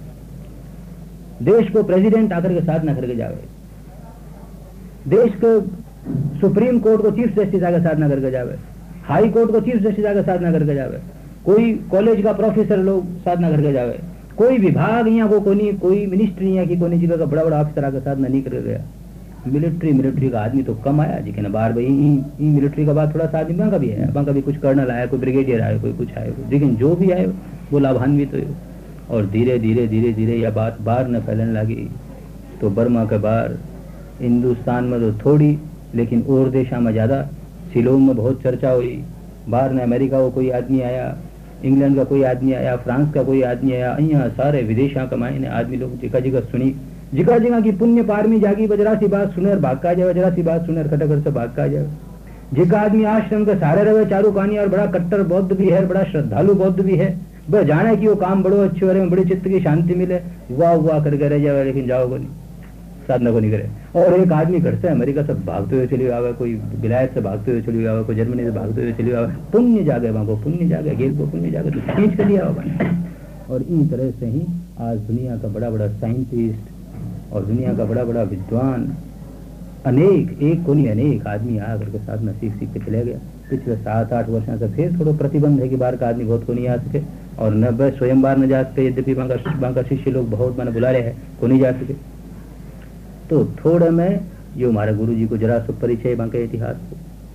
देश को प्रेसिडेंट आकर के साधना करके जावे देश को सुप्रीम कोर्ट को चीफ जस्टिस आकर साधना करके जावे हाई कोर्ट को चीफ जस्टिस आकर साधना करके जावे कोई कॉलेज का प्रोफेसर लोग साधना करके जावे कोई विभाग यहाँ को कोनी कोई मिनिस्ट्री यहाँ की कोनी जगह का बड़ा बड़ा ऑफिसर आकर साधना नहीं करके गया मिलिट्री मिलिट्री का आदमी तो कम आया जी कहना बार भाई मिलिट्री का बाद थोड़ा सा आदमी वहाँ का भी है वहाँ का भी कुछ कर्नल आया कोई ब्रिगेडियर आया कोई कुछ आया लेकिन जो भी आए वो लाभान्वित हुए और धीरे धीरे धीरे धीरे यह बात बाहर न फैलने लगी तो बर्मा के बाहर हिंदुस्तान में तो थोड़ी लेकिन और देशा में ज्यादा सिलोन में बहुत चर्चा हुई बाहर ने अमेरिका को कोई आदमी आया इंग्लैंड का कोई आदमी आया, फ्रांस का कोई आदमी आया, अँ सारे विदेशा कमाए ने आदमी लोग जिका जिका सुनी, जिका जिका की पुण्य पारमी जागी बजरासी बात सुने और भाग का जाए, बजरासी बात सुने और खटकर से भाग का जाए। जिका आदमी आश्रम के सारे रहे चारू कहानी और बड़ा कट्टर बौद्ध भी है, बड़ा श्रद्धालु बौद्ध भी है, वह जाने की वो काम बड़ो अच्छे हो रहे, बड़े चित्त की शांति मिले, वाह वाह करके रह जाए, लेकिन जाओ नहीं, साधना को नहीं करे। और एक आदमी घर से अमेरिका से भागते हुए चली आवे, कोई विलायत से भागते हुए चली आवे, कोई जर्मनी से भागते हुए चली आवे, पुण्य जागे वहां को, पुण्य जागे गेल को, पुण्य जागे तो खींच कर लिया होगा। और इन तरह से ही आज दुनिया का बड़ा बड़ा साइंटिस्ट और दुनिया का बड़ा बड़ा विद्वान अनेक, एक को नहीं अनेक आदमी आ करके साधना सीख सीख के चले गया। पिछले सात आठ वर्षों से फिर थोड़ा प्रतिबंध है कि बाहर का आदमी बहुत को नहीं आ सके, और न बस स्वयं बाहर न जा सके, यद्यपि वहाँ का शिष्य लोग बहुत मैंने बुला रहे हैं, को नहीं जा सके। तो थोड़ा में जो हमारे गुरु जी को जरा सो परिचय वहाँ के इतिहास को,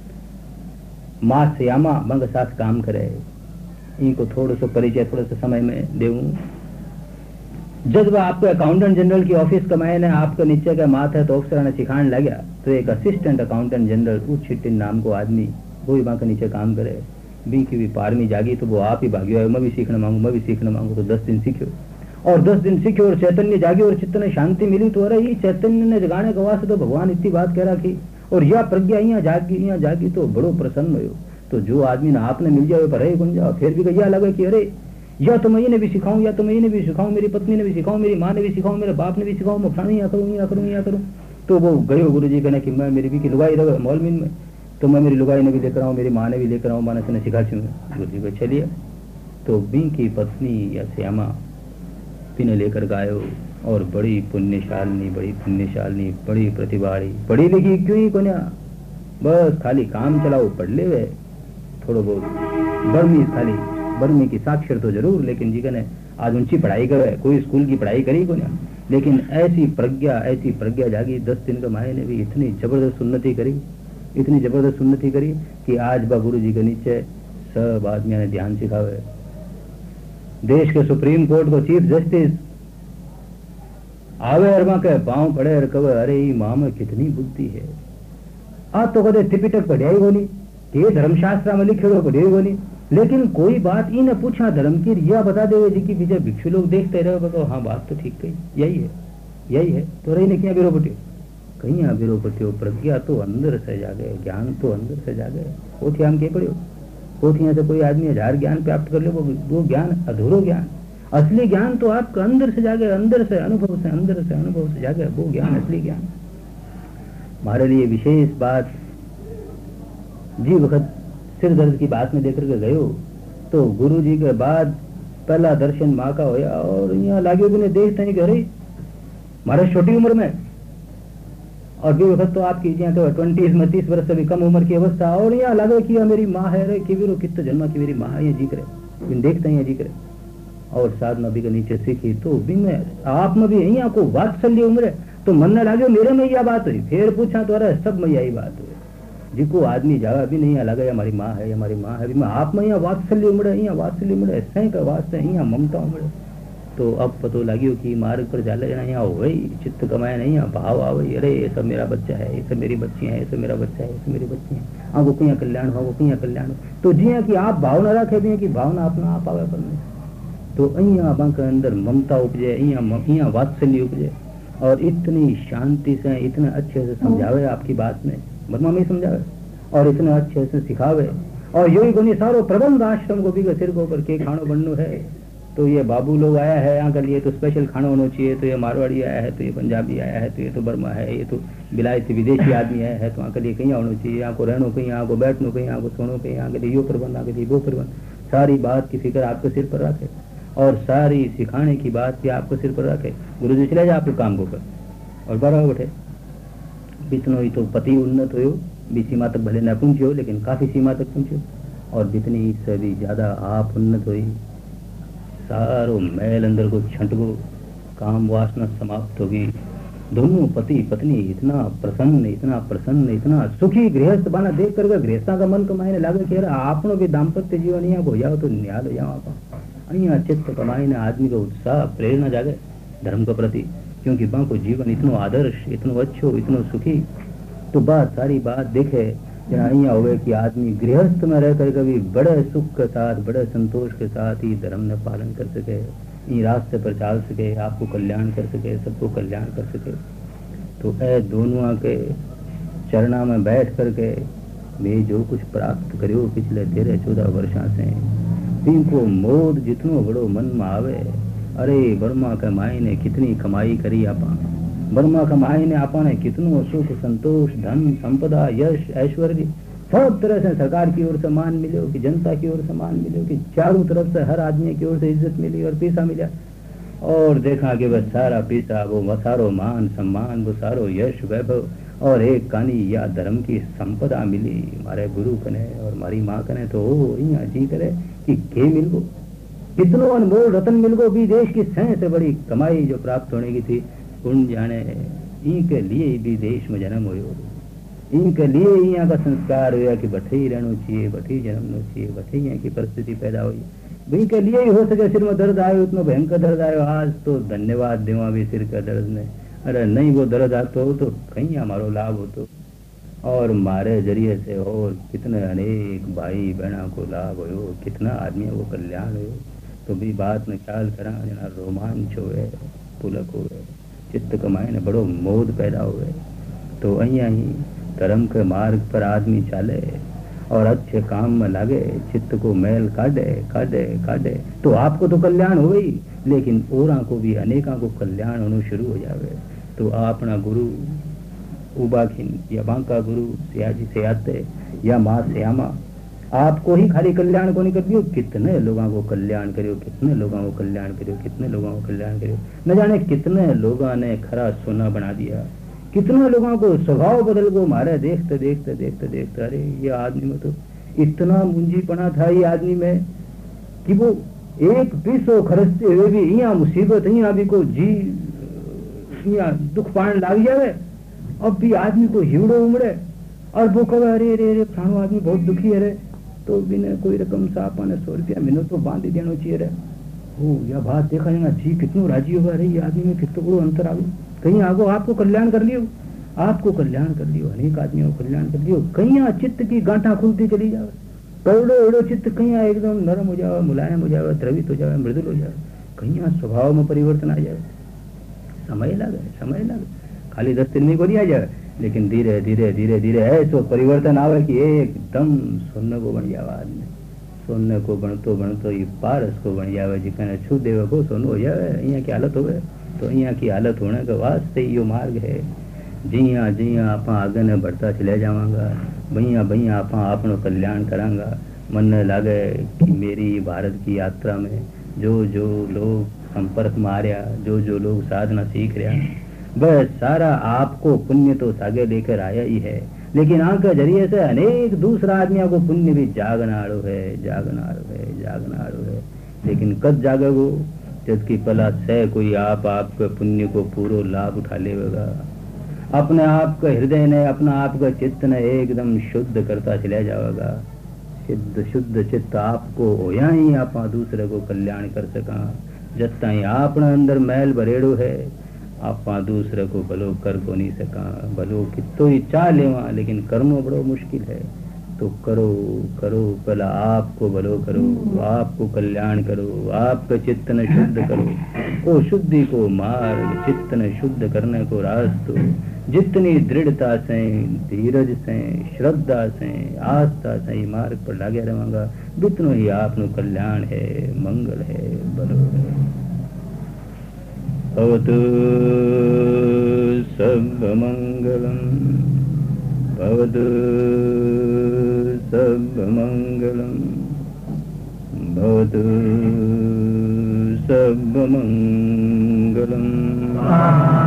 माँ श्यामा वहाँ के साथ काम करे, इनको थोड़ा सा परिचय थोड़ा सा समय में देऊँ। जब वह आपको अकाउंटेंट जनरल की ऑफिस कमाए ने आपका नीचे का माथ है तो अफसर ने सिखाने लगा, तो एक असिस्टेंट अकाउंटेंट जनरल उचिटिन नाम को आदमी वो ही वहाँ के नीचे काम करे, बी की भी पारमी जागी तो वो आप ही भाग्यो है, मैं भी सीखना मांगू, मैं भी सीखना मांगू, तो दस दिन सीखो और दस दिन सीखे और चैतन्य जागे और चित्त ने शांति मिली। तो अरे ये चैतन्य ने जगाने के वास्ते तो भगवान इतनी बात कह रखी, और यह प्रज्ञा यहाँ जागी यहाँ जागी तो बड़ो प्रसन्न हो। तो जो आदमी ने आपने मिल जाए पर रहे गुन जाओ, फिर भी यह लगे कि अरे या तो मैं इन्हें भी सिखाऊं, या तो मैं इन्हें भी सिखाऊं, मेरी पत्नी ने भी सिखाऊं, मेरी माँ ने भी सिखाऊं, मेरे बाप ने भी सिखाऊं, मैं फलानी यहाँ करूँ यहाँ करूँ यहाँ करूँ। तो वो गए गुरु जी कहने की मैं मेरी भी की लुगाई रहे मौलमीन में, तो मैं मेरी लुगाई ने भी लेकर आऊँ, मेरी माँ ने भी लेकर आऊँ, माँ ने सिखा चुके। गुरु जी को चलिए तो बी की पत्नी या श्यामा पिने लेकर गायो, और बड़ी पुण्यशालिनी, बड़ी पुण्यशालिनी, बड़ी प्रतिभाड़ी, पढ़ी लिखी क्यों ही कोन्या, बस खाली काम चलाओ, पढ़ ले वे थोड़ा बहुत, बर्मी खाली बर्मी की साक्षर तो जरूर, लेकिन जी ने आज ऊंची पढ़ाई करे, कोई स्कूल की पढ़ाई करी को ना, लेकिन ऐसी प्रज्ञा ऐसी प्रज्ञा जागी। दस दिन के माए ने भी इतनी जबरदस्त उन्नति करी, इतनी जबरदस्त उन्नति करी कि आज बा गुरु जी के नीचे सब आदमियों ने ध्यान सिखावे। देश के सुप्रीम कोर्ट को चीफ जस्टिस आवे अरमा के पांव पड़े और कहे अरे ये माँ में कितनी बुद्धि है, आज तो कदे त्रिपिटक पढ़ाई होनी, ये धर्मशास्त्र में लिखे पढ़ाई होनी, लेकिन कोई बात इन्हें पूछा धर्म की यह बता देवे जी की पीछे भिक्षु लोग देखते रहे, तो हाँ बात तो ठीक कही, यही है यही है, तो रही ने क्या बिरो पटियो, कहीं यहाँ बिरो पटियो, प्रज्ञा तो अंदर से जागे, ज्ञान तो अंदर से जागे। पोथी हम के पढ़ियो, पोथियां से कोई आदमी हजार ज्ञान प्राप्त कर ले, वो वो ज्ञान अधूरो ज्ञान, असली ज्ञान तो आपका अंदर से जागे, अंदर से अनुभव से अंदर से अनुभव से जागे, वो ज्ञान असली ज्ञान। हमारे लिए विशेष बात जी वक्त सिर दर्द की बात में देकर के गयो, तो गुरु जी के बाद पहला दर्शन माँ का होया, और यहाँ लागे भी देखते हैं कि अरे हमारे छोटी उम्र में, और भी वक्त तो आपकी यहाँ तो ट्वेंटीज में तीस वर्ष से भी कम उम्र की अवस्था, और यहाँ लगे कि मेरी माँ है, रे कि वीरो कितने जन्म की मेरी माँ है, ये जी करे देखते हैं जी करे। और साधना भी के नीचे सीखी तो भी मैं आप में भी यहाँ को वात्सल्य उम्र है, तो मन न लागे मेरे में यह बात हुई, फिर पूछा तो अरे सब में यही बात हुई, जिको आदमी जावा भी नहीं लगा हमारी माँ है हमारी माँ है, मैं आप में यहाँ वात्सल्य उमड़े, यहाँ वात्सल्य उमड़े, सही का वास्ते यहाँ ममता उमड़े। तो अब पतो लगियो कि मार्ग पर जाले जाना यहाँ हो गई, चित्त कमाया नहीं, यहाँ भाव आ गई, अरे ये सब मेरा बच्चा है, ये सब मेरी बच्ची है, ये सब मेरा बच्चा है, ये सब मेरी बच्ची है, हाँ वो कहीं कल्याण हो, वो कहीं कल्याण हो। तो जी कि आप भावना रखे भी कि भावना अपना आप आवे करने, तो अहियाँ बांक अंदर ममता उपजे, यहाँ वात्सल्य उपजे, और इतनी शांति से इतने अच्छे से समझावे आपकी बात में बर्मा में समझावे, और इतने अच्छे से सिखावे। और यही गुनी सारो प्रबंध आश्रम को भी सिर को ऊपर के खानो बननो है, तो ये बाबू लोग आया है यहाँ के लिए तो स्पेशल खाना होना चाहिए, तो ये मारवाड़ी आया है, तो ये पंजाबी आया है, तो ये तो बर्मा है, ये तो बिलायती विदेशी आदमी आया है, तो यहाँ के लिए कहीं होना चाहिए, यहाँ को रहना कहीं, यहाँ को बैठना कहीं, यहाँ को सोना कहीं, यहाँ के लिए यो प्रबंध, यहाँ के लिए वो प्रबंध, सारी बात की फिक्र आपके सिर पर रखे, और सारी सिखाने की बात भी आपको सिर पर रखे। गुरु जी चले जाए आपके काम को कर, और बारह बैठे बितनो ही तो पति उन्नत हो भी सीमा तक भले न पहुंचे हो, लेकिन काफी सीमा तक पहुंचे, और जितनी से भी ज्यादा आप उन्नत हुई, सारो मैल अंदर को छंटको, काम वासना समाप्त होगी, दोनों पति पत्नी इतना प्रसन्न इतना प्रसन्न इतना सुखी गृहस्थ बना देख कर गृहस्था का मन कमाने लगे कि आपनो भी दाम्पत्य जीवन यहाँ हो जाओ तो निहाल हो जाओ, अहियाँ चित्त कमाईने आदमी का उत्साह प्रेरणा जागे धर्म के प्रति, क्योंकि वहाँ को जीवन इतनो आदर्श इतनो अच्छो इतनो सुखी। तो बात सारी बात देखे जना अँ हो कि आदमी गृहस्थ में रह कर कभी बड़े सुख के साथ बड़े संतोष के साथ ही धर्म ने पालन कर सके, इन रास्ते पर चल सके, आपको कल्याण कर सके, सबको कल्याण कर सके। तो ऐ दोनों के चरणा में बैठ करके मैं जो कुछ प्राप्त करो पिछले तेरह चौदह वर्षा से, इनको मोद जितनो बड़ो मन में आवे, अरे वर्मा के माई ने कितनी कमाई करी, आपा वर्मा के माई ने आपा ने कितनो सुख संतोष धन संपदा यश ऐश्वर्य सब तरह से सरकार की ओर से मान मिलो कि जनता की ओर से मान मिलो कि चारों तरफ से हर आदमी की ओर से इज्जत मिली और पैसा मिला, और देखा कि वह सारा पैसा वो सारो मान सम्मान वो सारो यश वैभव और एक कानी या धर्म की संपदा मिली मारे गुरु कने और मारी माँ कने, तो ओ यहाँ जी करे कि के मिल गो, कितनो अनमोल रतन मिल गो भी, देश की सह से बड़ी कमाई जो प्राप्त होने की थी, उन जाने इनके लिए भी देश में जन्म हो, इनके लिए यहाँ का संस्कार हुआ कि बठे ही रहना चाहिए, बठे ही जन्मना चाहिए, बठे यहाँ की परिस्थिति पैदा हुई, भाई के लिए ही हो सके सिर में दर्द आयो, उतना भयंकर दर्द आयो, आज तो धन्यवाद देवा भी सिर का दर्द ने, अरे नहीं वो दर्द आतो हो तो कहीं हमारो लाभ हो तो, और मारे जरिए से और कितने अनेक भाई बहना को लाभ हो, कितना आदमी को कल्याण हो, तो भी बात में ख्याल करा जना रोमांच होए पुलक होए चित्त कमाए ने बड़ो मोद पैदा हुए। तो अहिया ही धर्म के मार्ग पर आदमी चाले और अच्छे काम में लागे, चित्त को मैल काटे काटे काटे तो आपको तो कल्याण हो ही, लेकिन औरा को भी अनेका को कल्याण होना शुरू हो जावे। तो अपना गुरु उबाखिन या बांका गुरु सियाजी से आते या माँ श्यामा आपको ही खाली कल्याण को नहीं कर दियो, कितने लोगों को कल्याण करियो, कितने लोगों को कल्याण करियो, कितने लोगों को कल्याण करियो, न जाने कितने लोगों ने खरा सोना बना दिया, कितने लोगों को स्वभाव बदल को मारे, देखते देखते देखते देखते अरे ये आदमी में तो इतना मुंजीपना था ये आदमी में कि वो एक पैसो खर्चते हुए भी यहाँ मुसीबत यहाँ भी को जी यहाँ दुख पाने लग जावे, अब भी आदमी को हिवड़ो उमड़े और वो कहे अरे अरे अरे फलानो आदमी बहुत दुखी है रे, तो बिना कोई रकम सा पाने सौ रुपया महीनों तो बांध देना चाहिए रे। ओ यह बात देखा जाएगा जी कितनो राजी होगा, अरे ये आदमी में कितना बड़ो अंतर आ कहीं आगो आपको कल्याण कर लियो, आपको कल्याण कर लियो, अनेक आदमियों को कल्याण कर लियो, कहीं यहाँ चित्त की गांठा खुलती चली जावे, करोड़ो एड़ो चित्त कहीं यहाँ एकदम नरम हो जावे, मुलायम हो जावे, द्रवित हो जावे, मृदुल हो जावे, कहीं यहाँ स्वभाव में परिवर्तन आ जाए, समय लगे समय लगे खाली दस दिन में को नहीं आ जाए, लेकिन धीरे धीरे धीरे धीरे ऐसो परिवर्तन आवे कि एकदम सोने को बन जावे, आदमी सोने को बनतो बनतो ये पारस को बन जावे, जिकने छू देवे को सोनो हो जावे, यहाँ की हालत हो गए। तो यहाँ की हालत होने के वास्ते यो मार्ग है, जिया जिया आप आगे ने बढ़ता चले जावांगा, भैया भैया आप अपनो कल्याण करांगा। मन ने लागे कि मेरी भारत की यात्रा में जो जो लोग संपर्क में आ रहा, जो जो लोग साधना सीख रहा, वह सारा आपको पुण्य तो सागे लेकर आया ही है, लेकिन आंख के जरिए से अनेक दूसरा आदमियों को पुण्य भी जागनाड़ो है जागनाड़ो है जागनाड़ो है, लेकिन कब जागेगो जबकि पला से कोई आप आपके पुण्य को पूरा लाभ उठा लेगा, अपने आप के हृदय ने अपना आप का चित्त ने एकदम शुद्ध करता चला जाएगा। शुद्ध शुद्ध चित्त आपको होया ही आप दूसरे को कल्याण कर सका, जब तक आपने अंदर मैल भरेड़ो है आप दूसरे को भलो कर को नहीं सका, भलो कितो ही चाह लेवा लेकिन करनो बड़ो मुश्किल है। तो करो करो पहला आपको भलो करो, आपको कल्याण करो, आपका चित्त ने शुद्ध करो। ओ शुद्धि को मार्ग चित्त ने शुद्ध करने को रास्तों, जितनी दृढ़ता से धीरज से श्रद्धा से आस्था से मार्ग पर लागे रहेगा, बितनो ही आपनो कल्याण है, मंगल है, भलो है। भवतु सर्वमंगलम भवतु सर्वमंगलम भवतु सर्वमंगलम।